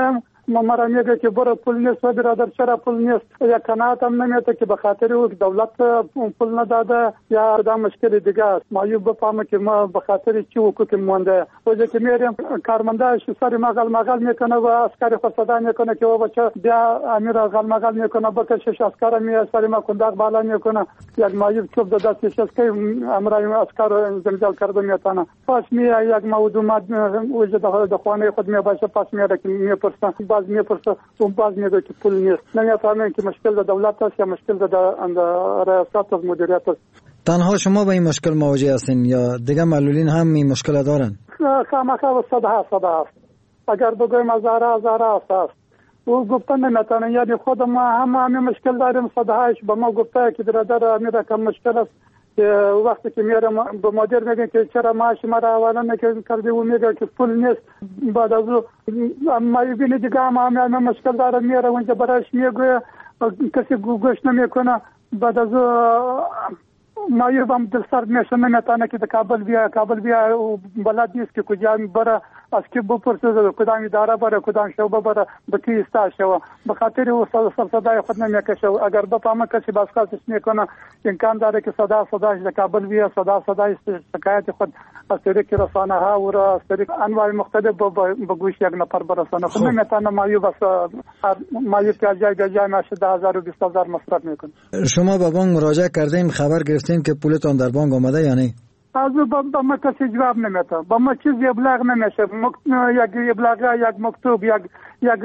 Speaker 9: مرا میگه که برو پول نیست و برادر چرا پول نیست، یا قناعت هم نمیده که به خاطر او دولت پول نداده یا دا مشکل دیگه است. مایو بفهمه که ما به خاطر چی حقوق مونده. وجه که میریم کارمنداش سر مغل مغل میکنه و اسکر خود صدا میکنه که او بچه بیا امیر غل مغل میکنه بکشش اسکر می سر ما کنداق بالا میکنه، یک مایو چوب دو دستش است که امرای اسکر زنجال کرده میتونه. پس می یک معلومات وجه در خانه خود می باشه، پس میاد که میپرسه باز میپرسه اون باز میگه که پول نیست. نمیفهمن که مشکل در دولت است یا مشکل در ریاست و مدیریت است.
Speaker 20: تنها شما با این مشکل مواجه هستین یا دیگه معلولین هم این مشکل دارن؟
Speaker 9: خامخا و صدها صدها است. اگر بگویم هزاره هزاره است. او گفتن نمیتونه، یعنی خود ما هم همین مشکل داریم. صدهایش به ما گفته که برادر امیر کم مشکل است که وقتی که میرم به مدیر میگن که چرا معاش مرا حواله نکردی، او میگه که پول نیست. بعد از او ما ببینید دیگه هم همین مشکل داره، میره اونجا برایش میگه کسی گوش نمیکنه. بعد از او مایه هم دل سرد میشه، نمیتونه که کابل بیا کابل بیا بلد نیست که کجا بره، از کی بپرسه کدام اداره بره کدام شعبه بره به کی استاشه. به خاطر او صدای خود نمیکشه. اگر بفهمه کسی باز خاصش میکنه امکان داره که صدا صداش در کابل بیا، صدا صدای شکایت خود از طریق رسانه ها و از طریق انواع مختلف به گوش یک نفر برسانه. خود نمیتونه مایه بس مایه که جای جای میشه ده هزار و بیست هزار مصرف میکنه.
Speaker 20: شما با بانک مراجعه کردین، خبر گرفتین که پولتون در بانک آمده یا نه؟
Speaker 9: از با ما کسی جواب نمیده، با ما چیزی ابلاغ نمیشه. یک ابلاغ یک مکتوب یک یک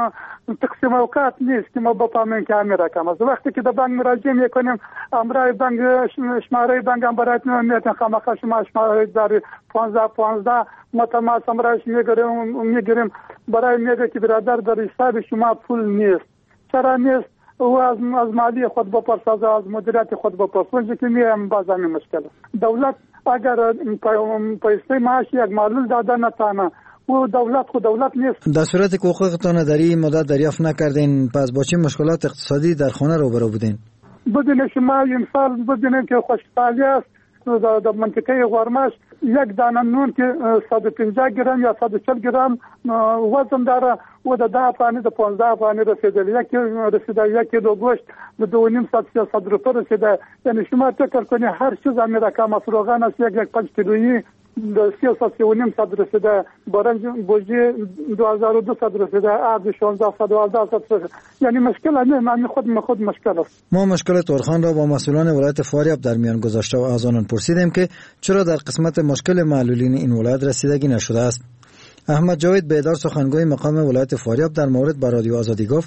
Speaker 9: تقسیم اوقات نیست که ما بفهمیم که همین رقم است. وقتی که در بانک مراجعه میکنیم امرای بانک شماره بانک هم برایت نمیتن، خامخا شما شماره داری پانزده پانزده متماس امرایش میگیریم میگیریم برای میگه که برادر در حساب شما پول نیست. چرا نیست؟ او از از مالی خود بپرسه، از مدیریت خود بپرسه. وجه که میام باز همین مشکل. دولت اگر پیسه معاش یک معلول داده نتانه، او دولت خود دولت نیست.
Speaker 20: در صورتی که حقوقتان در این مدت دریافت نکردین، پس با چه مشکلات اقتصادی در خانه روبرو بودین؟
Speaker 9: بدون شما این سال بدون که خوشحالی است در منطقه غرمش یک دانه نون که صد و پنجاه گرم یا صد و چهل گرم وزن داره و در ده افغانی در پانزده افغانی رسیده. یکی رسیده یک کیلو گوشت به دو و نیم صد سیصد روپه رسیده. یعنی شما فکر کنی هر چیز همین رقم است. روغن است یک یک پنج کیلویی سیصد سی و نیم صد رسیده. برنج بوجی دو هزار و دویست رسیده. آب شانزده صد و دوازده صد رسیده. یعنی مشکل همین خود خود مشکل است.
Speaker 20: ما مشکل تورخان را با مسئولان ولایت فاریاب در میان گذاشته و از آنان پرسیدیم که چرا در قسمت مشکل معلولین این ولایت رسیدگی نشده است. احمد جاوید بیدار سخنگوی مقام ولایت فاریاب در مورد با رادیو آزادی گفت: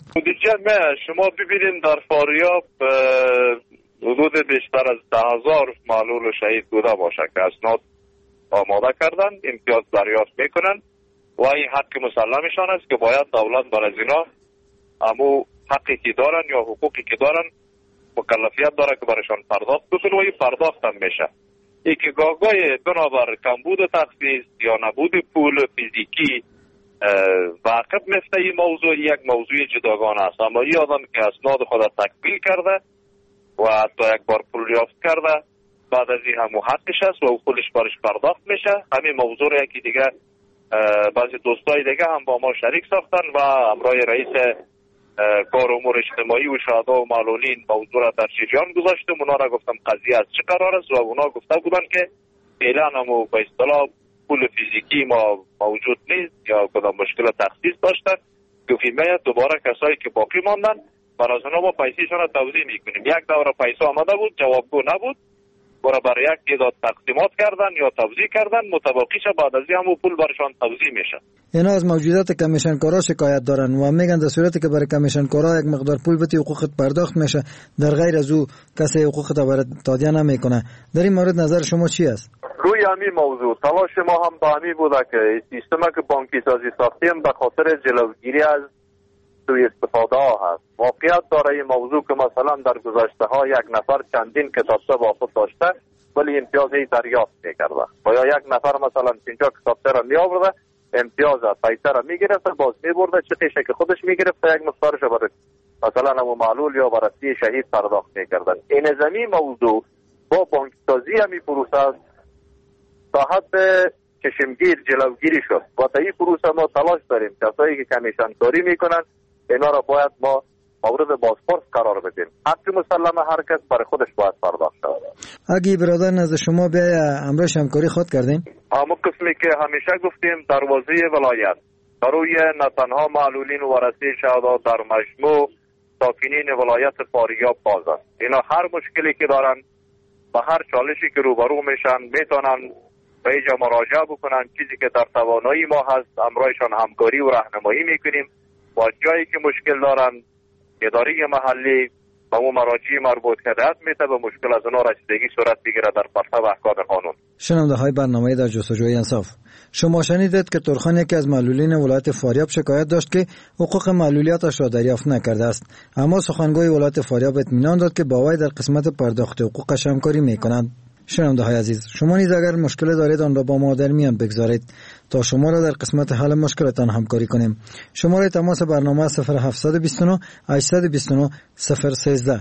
Speaker 21: شما ببینید در فاریاب حدود بیشتر از ده هزار معلول و شهید بوده باشه که اسناد آماده کردن، امتیاز دریافت میکنن و این حق مسلمشان است که باید دولت بر از اینا امو حقی که دارن یا حقوقی که دارن مکلفیت داره که برشان پرداخت بکنه و این پرداخت هم میشه. ای که گاهگاه بنابر کمبود تخصیص یا نبود پول فیزیکی واقف مثل این موضوع یک موضوع جداگانه است. اما این آدم که اسناد خود تکمیل کرده و حتی یک بار پول یافت کرده بعد از این همو حقش است و پولش برش پرداخت میشه. همین موضوع را یکی دیگه بعضی دوستای دیگه هم با ما شریک ساختن و امرای رئیس کار امور اجتماعی و شهدا و معلولین موضوع را در جریان گذاشتم. اونا را گفتم قضیه از چه قرار است و اونا گفته بودن که فعلا همو به اصطلاح پول فیزیکی ما موجود نیست یا کدام مشکل تخصیص داشتن. گفتیم دوباره کسایی که باقی ماندن بر از اونا ما پیسیشون را توزیع میکنیم. یک دوره پیسه آمده بود جوابگو نبود، برای برای یک تعداد تقسیمات کردن یا توزیع کردن، متباقیش بعد از این همون پول برشان توزیع میشه.
Speaker 20: اینا از موجودات کمیشنکارا شکایت دارن و میگن در صورتی که برای کمیشنکارا یک مقدار پول بتی حقوقت پرداخت میشه، در غیر از او کسی حقوقت برات تادیه نمیکنه. در این مورد نظر شما چی است؟
Speaker 21: روی همین موضوع تلاش ما هم به همین بوده که سیستمی که بانکی سازی ساختیم به خاطر جلوگیری از سوء استفاده ها هست. واقعیت داره این موضوع که مثلا در گذشته ها یک نفر چندین کتابچه با خود داشته ولی امتیازی دریافت میکرده و یا یک نفر مثلا پنجاه کتابچه را می آورده امتیاز پیسه را می گرفته باز می برده چه قیشه که خودش می گرفته یک مقدارش برای مثلا همون معلول یا برای شهید پرداخت میکردن. این زمین موضوع با بانک سازی همی پروسه تا حد چشمگیر جلوگیری شد. و تا این پروسه ما تلاش داریم کسایی که کمیشن کاری میکنن اینا را باید ما مورد بازپرس قرار بدیم. حق مسلمه هر کس برای خودش باید پرداخت شود.
Speaker 20: اگه برادر نزد شما بیای امروز همکاری خود کردیم؟
Speaker 21: همون قسمی که همیشه گفتیم دروازه ولایت برای نه تنها معلولین و ورثه شهدا در مجموع ساکنین ولایت فاریاب باز است. اینا هر مشکلی که دارن و هر چالشی که روبرو میشن میتونن به اینجا مراجعه بکنن. چیزی که در توانایی ما هست امرایشان همکاری و راهنمایی میکنیم و جایی که مشکل دارن اداره محلی با اون مراجع مربوط هدایت میده به مشکل از اونها رسیدگی صورت بگیره در پرتو احکام قانون.
Speaker 20: شنونده های برنامه در جستجوی انصاف، شما شنیدید که ترخان یکی از معلولین ولایت فاریاب شکایت داشت که حقوق معلولیتش را دریافت نکرده است، اما سخنگوی ولایت فاریاب اطمینان داد که با وی در قسمت پرداخت حقوقش همکاری میکنند. شنونده های عزیز، شما نیز اگر مشکل دارید آن را با ما در میان بگذارید تا شما را در قسمت حل مشکلتان همکاری کنیم. شماره تماس برنامه صفر هفت دو نه هشت دو نه صفر یک سه.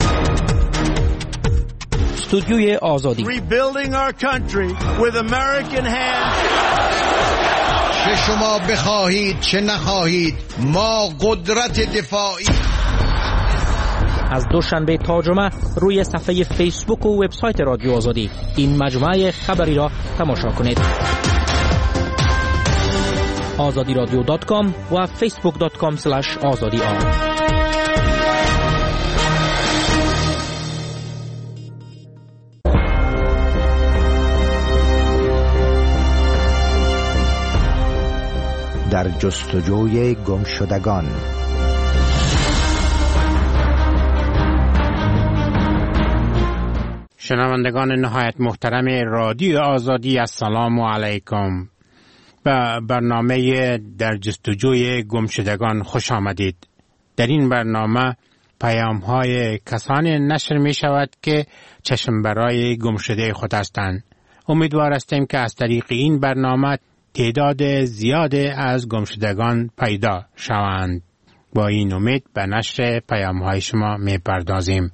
Speaker 12: استودیوی آزادی.
Speaker 8: Rebuilding our country with American hands.
Speaker 22: چه شما بخواهید چه نخواهید ما قدرت دفاعی.
Speaker 12: از دوشنبه تا جمعه روی صفحه فیسبوک و وبسایت رادیو آزادی این مجموعه خبری را تماشا کنید. آزادی رادیو دات کام و فیسبوک دات کام اسلش آزادی آر.
Speaker 10: در جستجوی گمشدگان.
Speaker 23: شنوندگان نهایت محترم رادیو آزادی، السلام علیکم. به برنامه در جستجوی گمشدگان خوش آمدید. در این برنامه پیام های کسانی نشر می شود که چشم برای گمشده خود هستند. امیدوار هستیم که از طریق این برنامه تعداد زیاد از گمشدگان پیدا شوند. با این امید به نشر پیام های شما می پردازیم.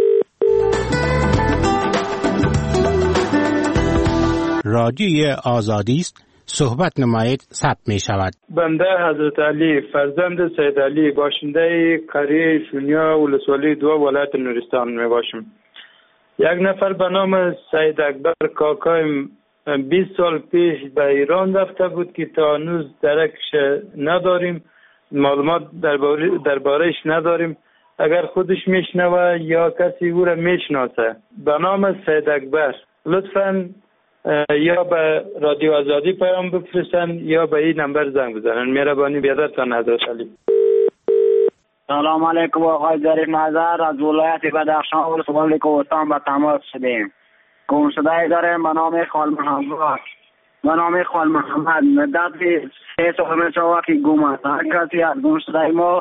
Speaker 23: رادیوی آزادی است، صحبت نمایید ثبت می شود.
Speaker 2: بنده حضرت علی فرزند سید علی باشنده قریه شونیا ولسوالی دو ولایت نورستان می باشم. یک نفر به نام سید اکبر کاکایم بیست سال پیش به ایران رفته بود که تا هنوز درکش نداریم، معلومات دربارهش نداریم. اگر خودش میشنوه یا کسی او را میشناسه به نام سید اکبر لطفاً یا به رادیو آزادی پیام بفرستن یا به این نمبر زنگ بزنن. مهربانی بیادتان حضرت علی.
Speaker 24: سلام علیکم آقای ظریف نظر، از ولایت بدخشان ولسوالی کوهستان به تماس شدیم. گمشده داریم به نام خال محمد. به نام خال محمد مدت سه سال میشود که گم است. هر کسی از گمشده ما.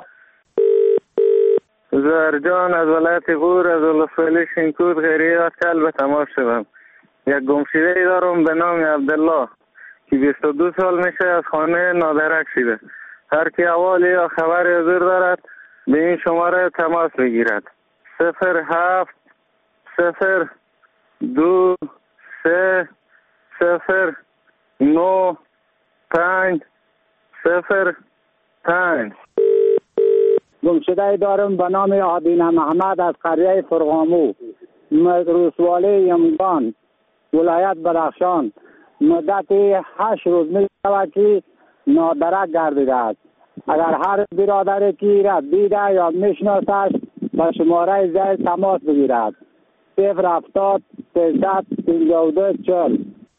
Speaker 25: زرجان از ولایت غور از ولسوالی شینکود غیری اکل به تماس شدم. یک گمشده دارم به نام عبدالله که بیست و دو سال میشه از خانه نادرک شده. هر کی احوال یا خبر حضور دارد به این شماره تماس بگیرد. صفر هفت صفر دو سه صفر نو پنج صفر پنج.
Speaker 24: گمشده دارم به نام آدینه محمد از قریه فرغامو ولسوالی یمگان ولایت بدخشان. مدت هشت روز می شود که نادرک گردیده است. اگر هر برادری که را دیده یا میشناسد به شماره زیر تماس بگیرد. صفر هفتاد سیصد پنجاه و دو چهل.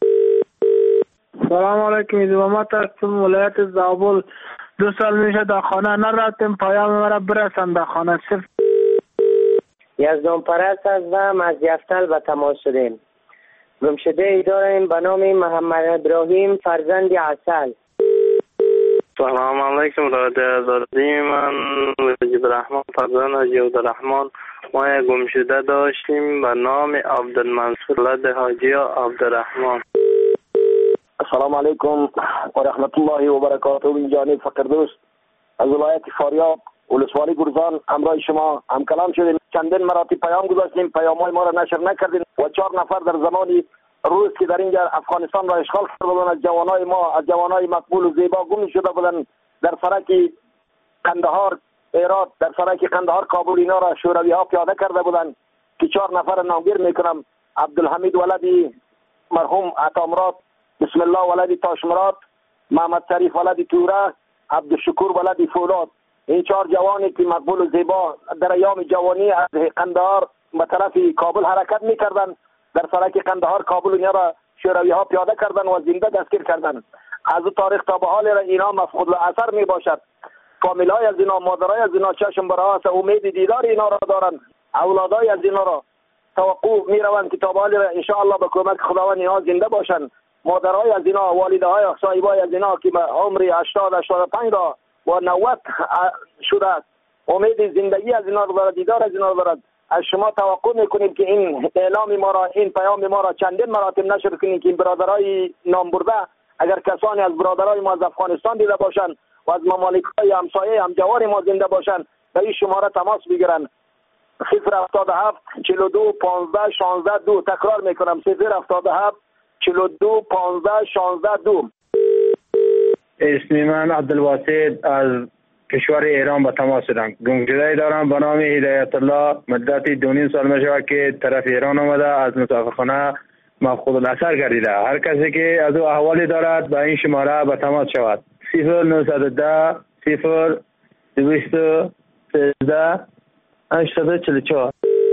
Speaker 2: سلام علیکم، ایدو محمد هستم ولایت زابل. دو سال میشه در خانه نرفتم، پیام مرا برسن به خانه. صفر
Speaker 26: یزدان پرست هستم از یفتل به تماس شدیم. گمشده ای داریم به نام محمد ابراهیم فرزند عسل.
Speaker 27: سلام علیکم رادیو آزادی، من وجید رحمان فرزند حاجی عبدالرحمن. ما یک گمشده داشتیم به نام عبدالمنصور لد حاجی عبدالرحمن.
Speaker 28: السلام علیکم و رحمت الله و برکاته. این جانب فقر دوست از ولایت فاریاب ولسوالی گرزان همراه شما هم کلام شدیم. چندین مراتب پیام گذاشتیم، پیام‌های ما را نشر نکردیم و چهار نفر در زمان روز که در اینجا افغانستان را اشغال کرده بودن، از جوانای ما، از جوانای مقبول و زیبا گم شده بودن در سرک قندهار هرات، در سرک قندهار کابل، اینا را شوروی ها پیاده کرده بودن که چهار نفر نامگیر میکنم: عبدالحمید ولدی مرحوم عطامراد، بسم الله ولدی تاشمراد، محمد شریف ولدی توره، عبدالشکور ولدی فولاد. این چهار جوانی که مقبول و زیبا در ایام جوانی از قندهار به طرف کابل حرکت میکردن، در سرک قندهار کابل اینا را شوروی ها پیاده کردن و زنده دستگیر کردن. از اون تاریخ تا به حال اینا مفقود الاثر می باشد. فامیلای از اینا، مادرای از اینا چشم برآس امید دیدار اینا را دارن، اولادای از اینا را توقع می روند که تا به حال ان شاء الله به کمک خداوند اینا زنده باشن. مادرای از اینا، والدهای صاحبای از اینا که عمر هشتاد هشتاد و پنج را و نود شده است، امید زندگی از اینا را دارد، دیدار از اینا را دارد. از شما توقع میکنیم که این اعلام ما را، این پیام ما را چندین مراتب نشر کنید که این برادرای نام برده اگر کسانی از برادرای ما از افغانستان دیده باشند و از ممالک‌های همسایه همجوار ما زنده باشند به این شماره تماس بگیرند: صفر هفتاد و هفت چهل و دو پانزده شانزده دو. تکرار میکنم: صفر هفتاد و هفت چهل و دو پانزده شانزده دو.
Speaker 1: اسم من عبدالواسط از کشور ایران به تماس شدم. گمشده دارم به نام هدایت الله. مدتی دو نیم سال میشه که طرف ایران آمده، از مسافرخانه مفقود الاثر گردیده. هر کسی که از او احوالی دارد به این شماره به تماس شود: صفر نهصد و ده صفر دویست و سیزده هشتصد و چهل و چهار.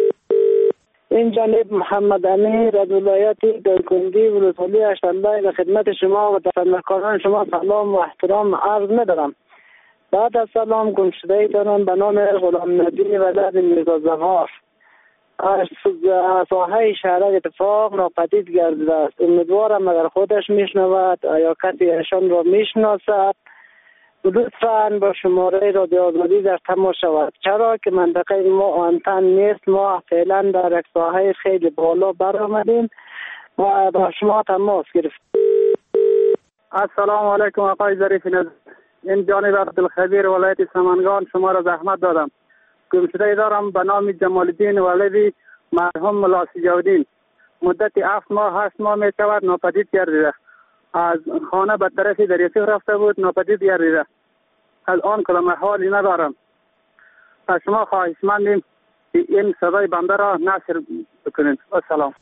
Speaker 3: این جانب محمد امیر از ولایت دایکنډي ولسوالی اشتنبه به خدمت شما و خدمتکاران شما سلام و احترام عرض می‌دارم. بعد از سلام، گمشده دارم به نام غلام نبی ولد میرزا زمار. از ساحه شهر اتفاق ناپدید گردیده است. امیدوارم اگر خودش میشنود یا کسی ایشان را میشناسد لطفاً با شماره رادیو آزادی در تماس شود، چرا که منطقه ما آنتن نیست. ما فعلا در یک ساحه خیلی بالا برآمدیم و با شما تماس گرفتیم.
Speaker 4: السلام علیکم آقای ظریف نظر. این جانب عبدالخبیر ولایت سمنگان شما را زحمت دادم. گمشده دارم به نام جمال الدین ولدی مرحوم ملا سجاودین. مدت هفت ماه هشت ماه می شود ناپدید گردیده. از خانه به طرف دریاچه رفته بود، ناپدید گردیده. الان کدام احوالی ندارم. از شما خواهشمندیم که این صدای بنده را نشر بکنید. السلام.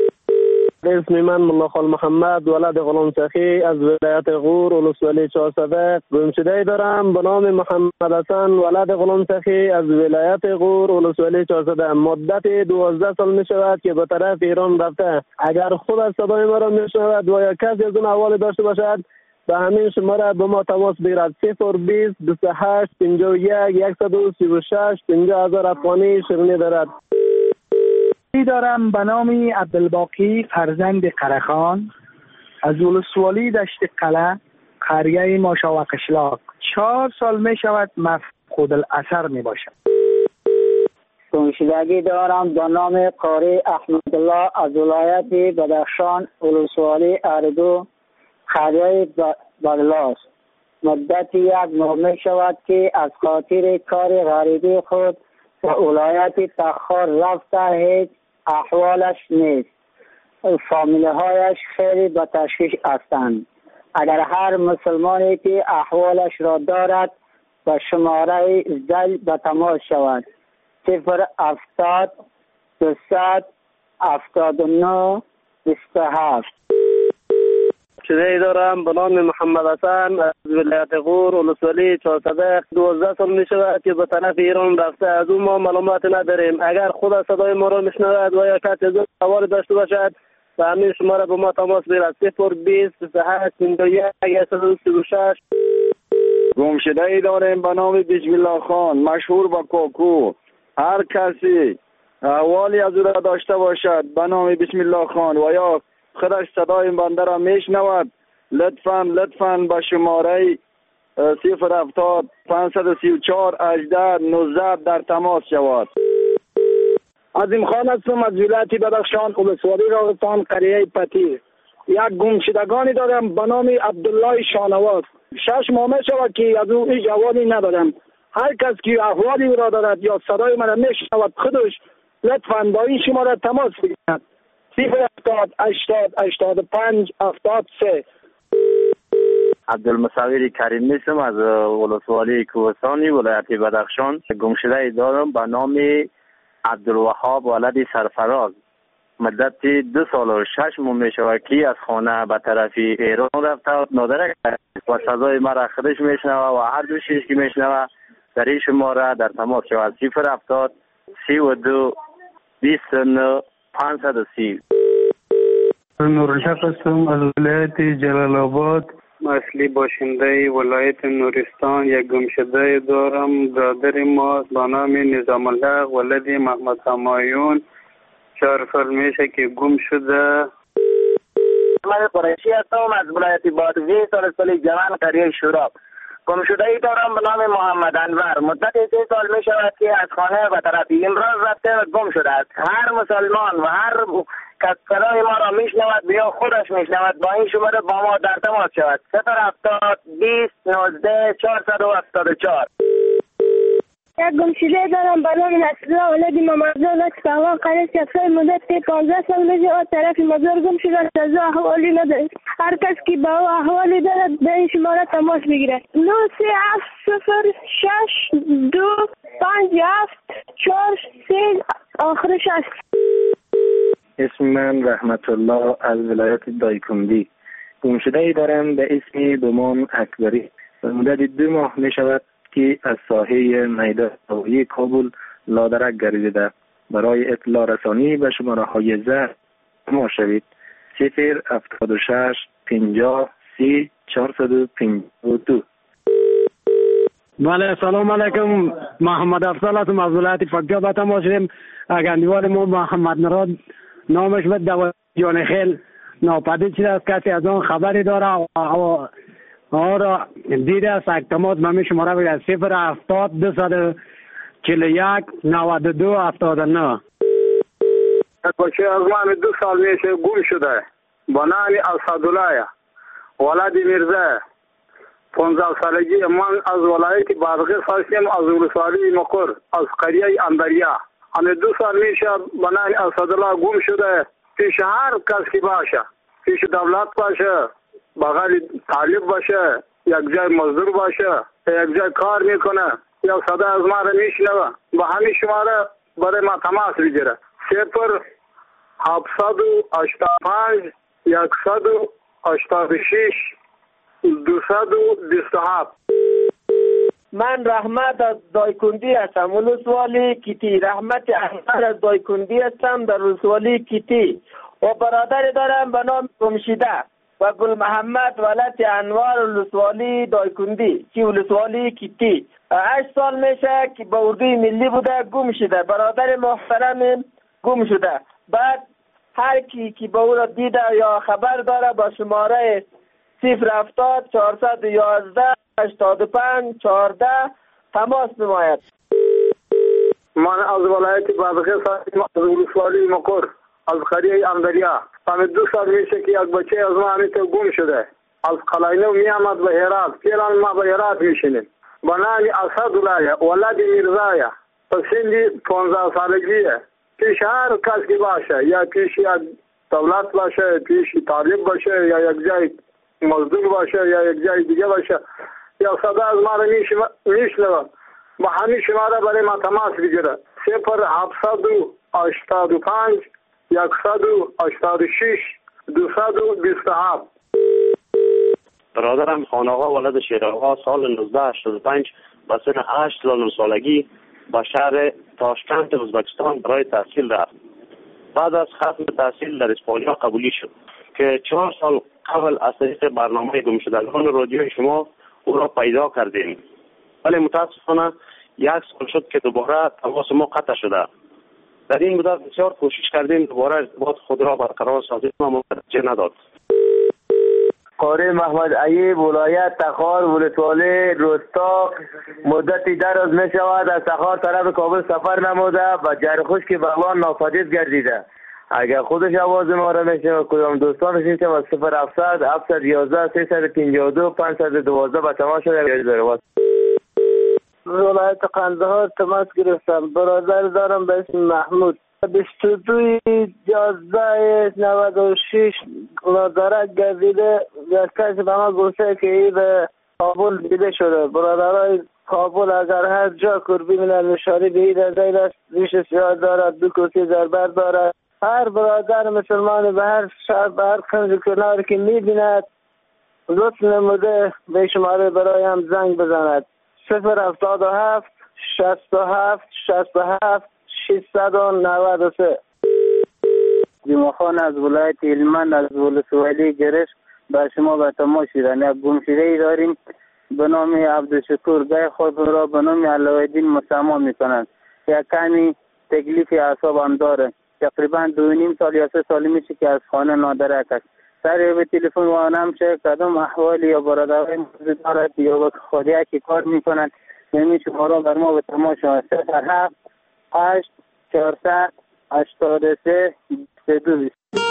Speaker 27: اسم من ملا خال محمد ولد غلام سخی از ولایت غور ولسوالی چهارصده. گمشده دارم به نام محمد حسن ولد غلام سخی از ولایت غور ولسوالی چهارصده. مدت دوازده سال می شود که به طرف ایران رفته. اگر خود از صدای ما را می شود و یا کسی از اون احوال داشته باشد به همین شماره به ما تماس بگیرد: صفر بیست بیست و هشت پنجاه و یک صد و سی و شش پنجاه هزار افغانی شیرینی دارد.
Speaker 6: دارم به نام عبدالباقی فرزند قرخان از ولسوالی دشت قلعه قریه ماشا و قشلاق. چهار سال می شود مفقود الاثر می باشد.
Speaker 24: گمشدگی دارم به نام قاری احمدالله از ولایت بدخشان ولسوالی اردو قریه بدلاس. مدت یک ماه می شود که از خاطر کار غریبی خود و ولایت تخار رفته، هیچ احوالش نیست. فامیله هایش خیلی به تشویش هستند. اگر هر مسلمانی که احوالش را دارد به شماره زل به تماس شود: صفر هفتاد دوصد هفتاد و نه بیست و هفت.
Speaker 27: شده دارم به نام محمد حسن از ولایت غور ولسوالی چهارصده. دوازده سال می شود که به طرف ایران رفته. از اون ما معلومات نداریم. اگر خود صدای ما را میشنود و یا کسی از اون احوال داشته باشد به همین شماره به ما تماس بگیرد: صفر بیست بیست و هشت پنجاه و یک صد و سی و شش.
Speaker 1: گمشده ای داریم به نام بسم الله خان مشهور با کوکو. هر کسی احوالی از او را داشته باشد به نام بسم الله خان و یا خودش صدای بنده را میشنود لطفاً لطفاً به شماره صفر هفتاد پانصد و سی و چهار هجده نوزده در تماس شود.
Speaker 4: عظیم خان هستم از ولایت بدخشان ولسوالی راغستان قریه پتیر. یک گمشدگانی دارم به نام عبدالله شانواز. شش ماه می شود که از او هیچ احوالی ندارم. هر کس که احوالی او را دارد یا صدای من را میشنود خودش لطفاً با این شماره تماس بگیرد.
Speaker 3: صفر هفتاد هشتاد هشتاد و پنج هفتاد سه.
Speaker 7: عبدالمصور کریم نیستم، از ولسوالی کوهستانی ولایت بدخشان. گمشده دارم به نام عبدالوهاب ولد سرفراز. مدت دو سال و شش ماه می شود که از خانه به طرف ایران رفته و نادرک و صدای مرا خودش میشنوه و هر دو چیز که میشنوه در این شماره در تماس شود. صفر هفتاد سی و دو بیست و نه پانصد و سی.
Speaker 11: نورالحق هستم از ولایت جلال آباد.
Speaker 13: اصلی باشنده ولایت نورستان. یک گمشده دارم، برادر ما با نام نظام الحق ولد محمد همایون. چهار سال میشه که گم شده.
Speaker 26: من قریشی هستم از ولایت بادغیس سال سال جوان قریه شوراب. گم شده ای دارم به نام محمد انور. مدت سه سال می شود که از خانه به طرف امراض رفته و گم شده است. هر مسلمان و هر کس صدای ما را میشنود بیا خودش میشنود با این شماره با ما در تماس شود. صفر هفتاد بیست نوزده چهارصد و هفتاد و چهار.
Speaker 14: یک گمشده دارم به نام نصرالله ولد محمدزاد از فغان قریه سفر. مدت پانزده سال میشه از طرف مزار گم شده است. از احوالی ندارد. هر کس که با او احوالی دارد به این شماره تماس بگیرد. نه سه هفت صفر شش دو پنج هفت چهار سه آخرش است.
Speaker 7: اسم من رحمت الله از ولایت دایکندی. گمشده ای دارم به اسم دومان اکبری. مدت دو ماه می شود که از ساحه میدان هوایی کابل لادرک گردیده. برای اطلاع رسانی به شماره های زرد ما شوید. صفر هفتاد و شش پنجاه سی چهارصد و پنجاه و دو.
Speaker 15: بله سلام علیکم. محمد افضل هستم از ولایت فقیه. به تماس شدیم. گندیوار ما محمد مراد نامش به دو جان خیل ناپدید شده است. کسی از آن خبری داره و آره دیده است اکتماس به می شماره بگید. صفر هفتاد دو صد چل یک نود و دو هفتاد و نه.
Speaker 13: بچه از من دو سال میشه گم شده با نام اسدالله ولد میرزا. پانزده سالگی من از ولایت بادغیس هستم، از ولسوالی مقر از قریه انبریا. همه دو سال میشه با نام اسدالله گم شده. پیش هر کس که باشه، پیش دولت باشه، بغل طالب باشه، یک جای مزدور باشه، یک جای کار میکنه یا صدا از ما را میشنوه با همین شماره برای ما تماس بگیره. صفر هفتصد و هشتاد و پنج یکصد و هشتاد و شش دوصد و بیست و هفت.
Speaker 26: من رحمت از دایکندی هستم، ولسوالی کیتی. رحمت انور از دایکندی هستم در ولسوالی کیتی و برادر دارم به نام گمشده و گل محمد ولد انوار ولسوالی دایکندی که ولسوالی کیتی. هشت سال میشه که با اردوی ملی بوده گم شده. برادر محترم گم شده. بعد هر کی که با او را دیده یا خبر داره با شماره صفر هفتاد چهارصد و یازده هشتاد و پنج چهارده تماس نماید.
Speaker 13: من از ولایت بادغیس هستم، از ولسوالی مقر از قریه اندریا. همه دو سال میشه که یک بچه از ما همیته گم شده. از قلاینو می آمد به هرات. فعلا ما به هرات میشینیم. با نام اسدالله ولد میرزا. سنی پانزده سالگیه. پیش هر کس که باشه، یا پیش یک دولت باشه، پیش طالب باشه، یا یک جای مزدور باشه، یا یک جای دیگه باشه، یا صدا از ما را میشنوه با همین شماره برای ما تماس بگیره. صفر هفتصد و هشتاد و پنج یکصد و هشتاد و شش دوصد و بیست و هفت.
Speaker 16: برادرم خاناغا ولد شیراغا سال نوزده هشتاد و پنج با سن هشت سالگی به شهر تاشکند ازبکستان برای تحصیل رفت. بعد از ختم تحصیل در اسپانیا قبولی شد که چهار سال قبل از طریق برنامه گمشدگان رادیوی شما او را پیدا کردیم، ولی متاسفانه یک سال شد که دوباره تماس ما قطع شده. در این مدت بسیار کوشش کردیم دوباره ارتباط خود را برقرار سازیم اما نتیجه نداد.
Speaker 26: قاری محمد ایوب ولایت تخار ولسوالی رستاق. مدت دراز می شود از تخار طرف کابل سفر نموده و جرخوش که بغلان ناپدید گردیده. اگر خودش آواز ما را میشنوه کدام دوستانش میشه از صفر هفتصد هفتصد و یازده سیصد و پنجاه و دو پانصد و دوازده به تماس شده.
Speaker 3: ولایت قندهار تماس گرفتم. برادر دارم به اسم محمود. بیست و دو یازده نود و شش نادرک گردیده. یک کسی به ما گفته که این به کابل دیده شده. برادرای کابل اگر هر جا کربی من نشاری به این رضایل است، ریش سیاه دارد، دو کرسی زربر دارد. هر برادر مسلمان به هر شهر به هر کنج کنار که میبیند لطف نموده به شماره برایم زنگ بزند. صفر هفتاد و هفت شصت و هفت شصت و هفت ششصد و نود و سه.
Speaker 5: جمعه خان از ولایت هلمند از ولسوالی گرش به شما به تماس شدن. یک گمشده ای داریم به نام عبدالشکور. گای خود را به نام علاءالدین مسما میکنند. یک کمی تکلیف اعصاب هم داره. تقریبا دو نیم سال یا سه سالی میشه که از خانه نادرک است. سر به تلفن وانم شه کدام احوالی یا برادرای موجود دارد یا با خودی که کار میکنند نمی شمارا بر ما به تماس شما. صفر هفت هشت چهارصد هشتاد و سه بیست و دو.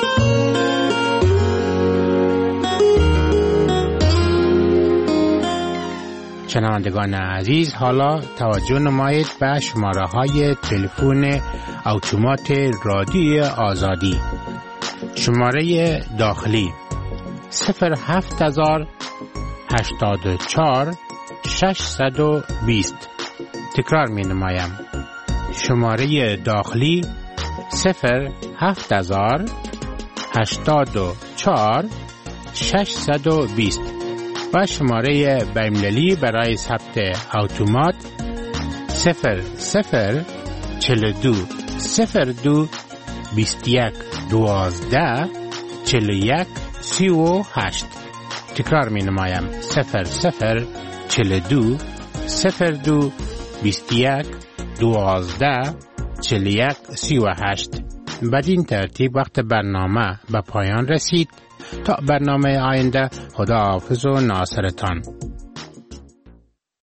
Speaker 23: شنوندگان عزیز، حالا توجه نمایید به شماره های تلفن اتومات رادیوی آزادی. شماره داخلی صفر هفت هزار هشتاد و چهار ششصد و بیست. تکرار می نمایم. شماره داخلی صفر هفت هزار هشتاد و چهار ششصد و بیست و شماره بین‌المللی برای ثبت اتومات صفر صفر چهل و دو صفر دو بیست و یک دوازده چهل و یک سی و هشت. تکرار می نمایم. صفر صفر چهل و دو صفر دو بیست و یک دوازده چهل و یک سی و هشت. بدین ترتیب وقت برنامه به پایان رسید. تا برنامه آینده، خدا حافظ و ناصرتان.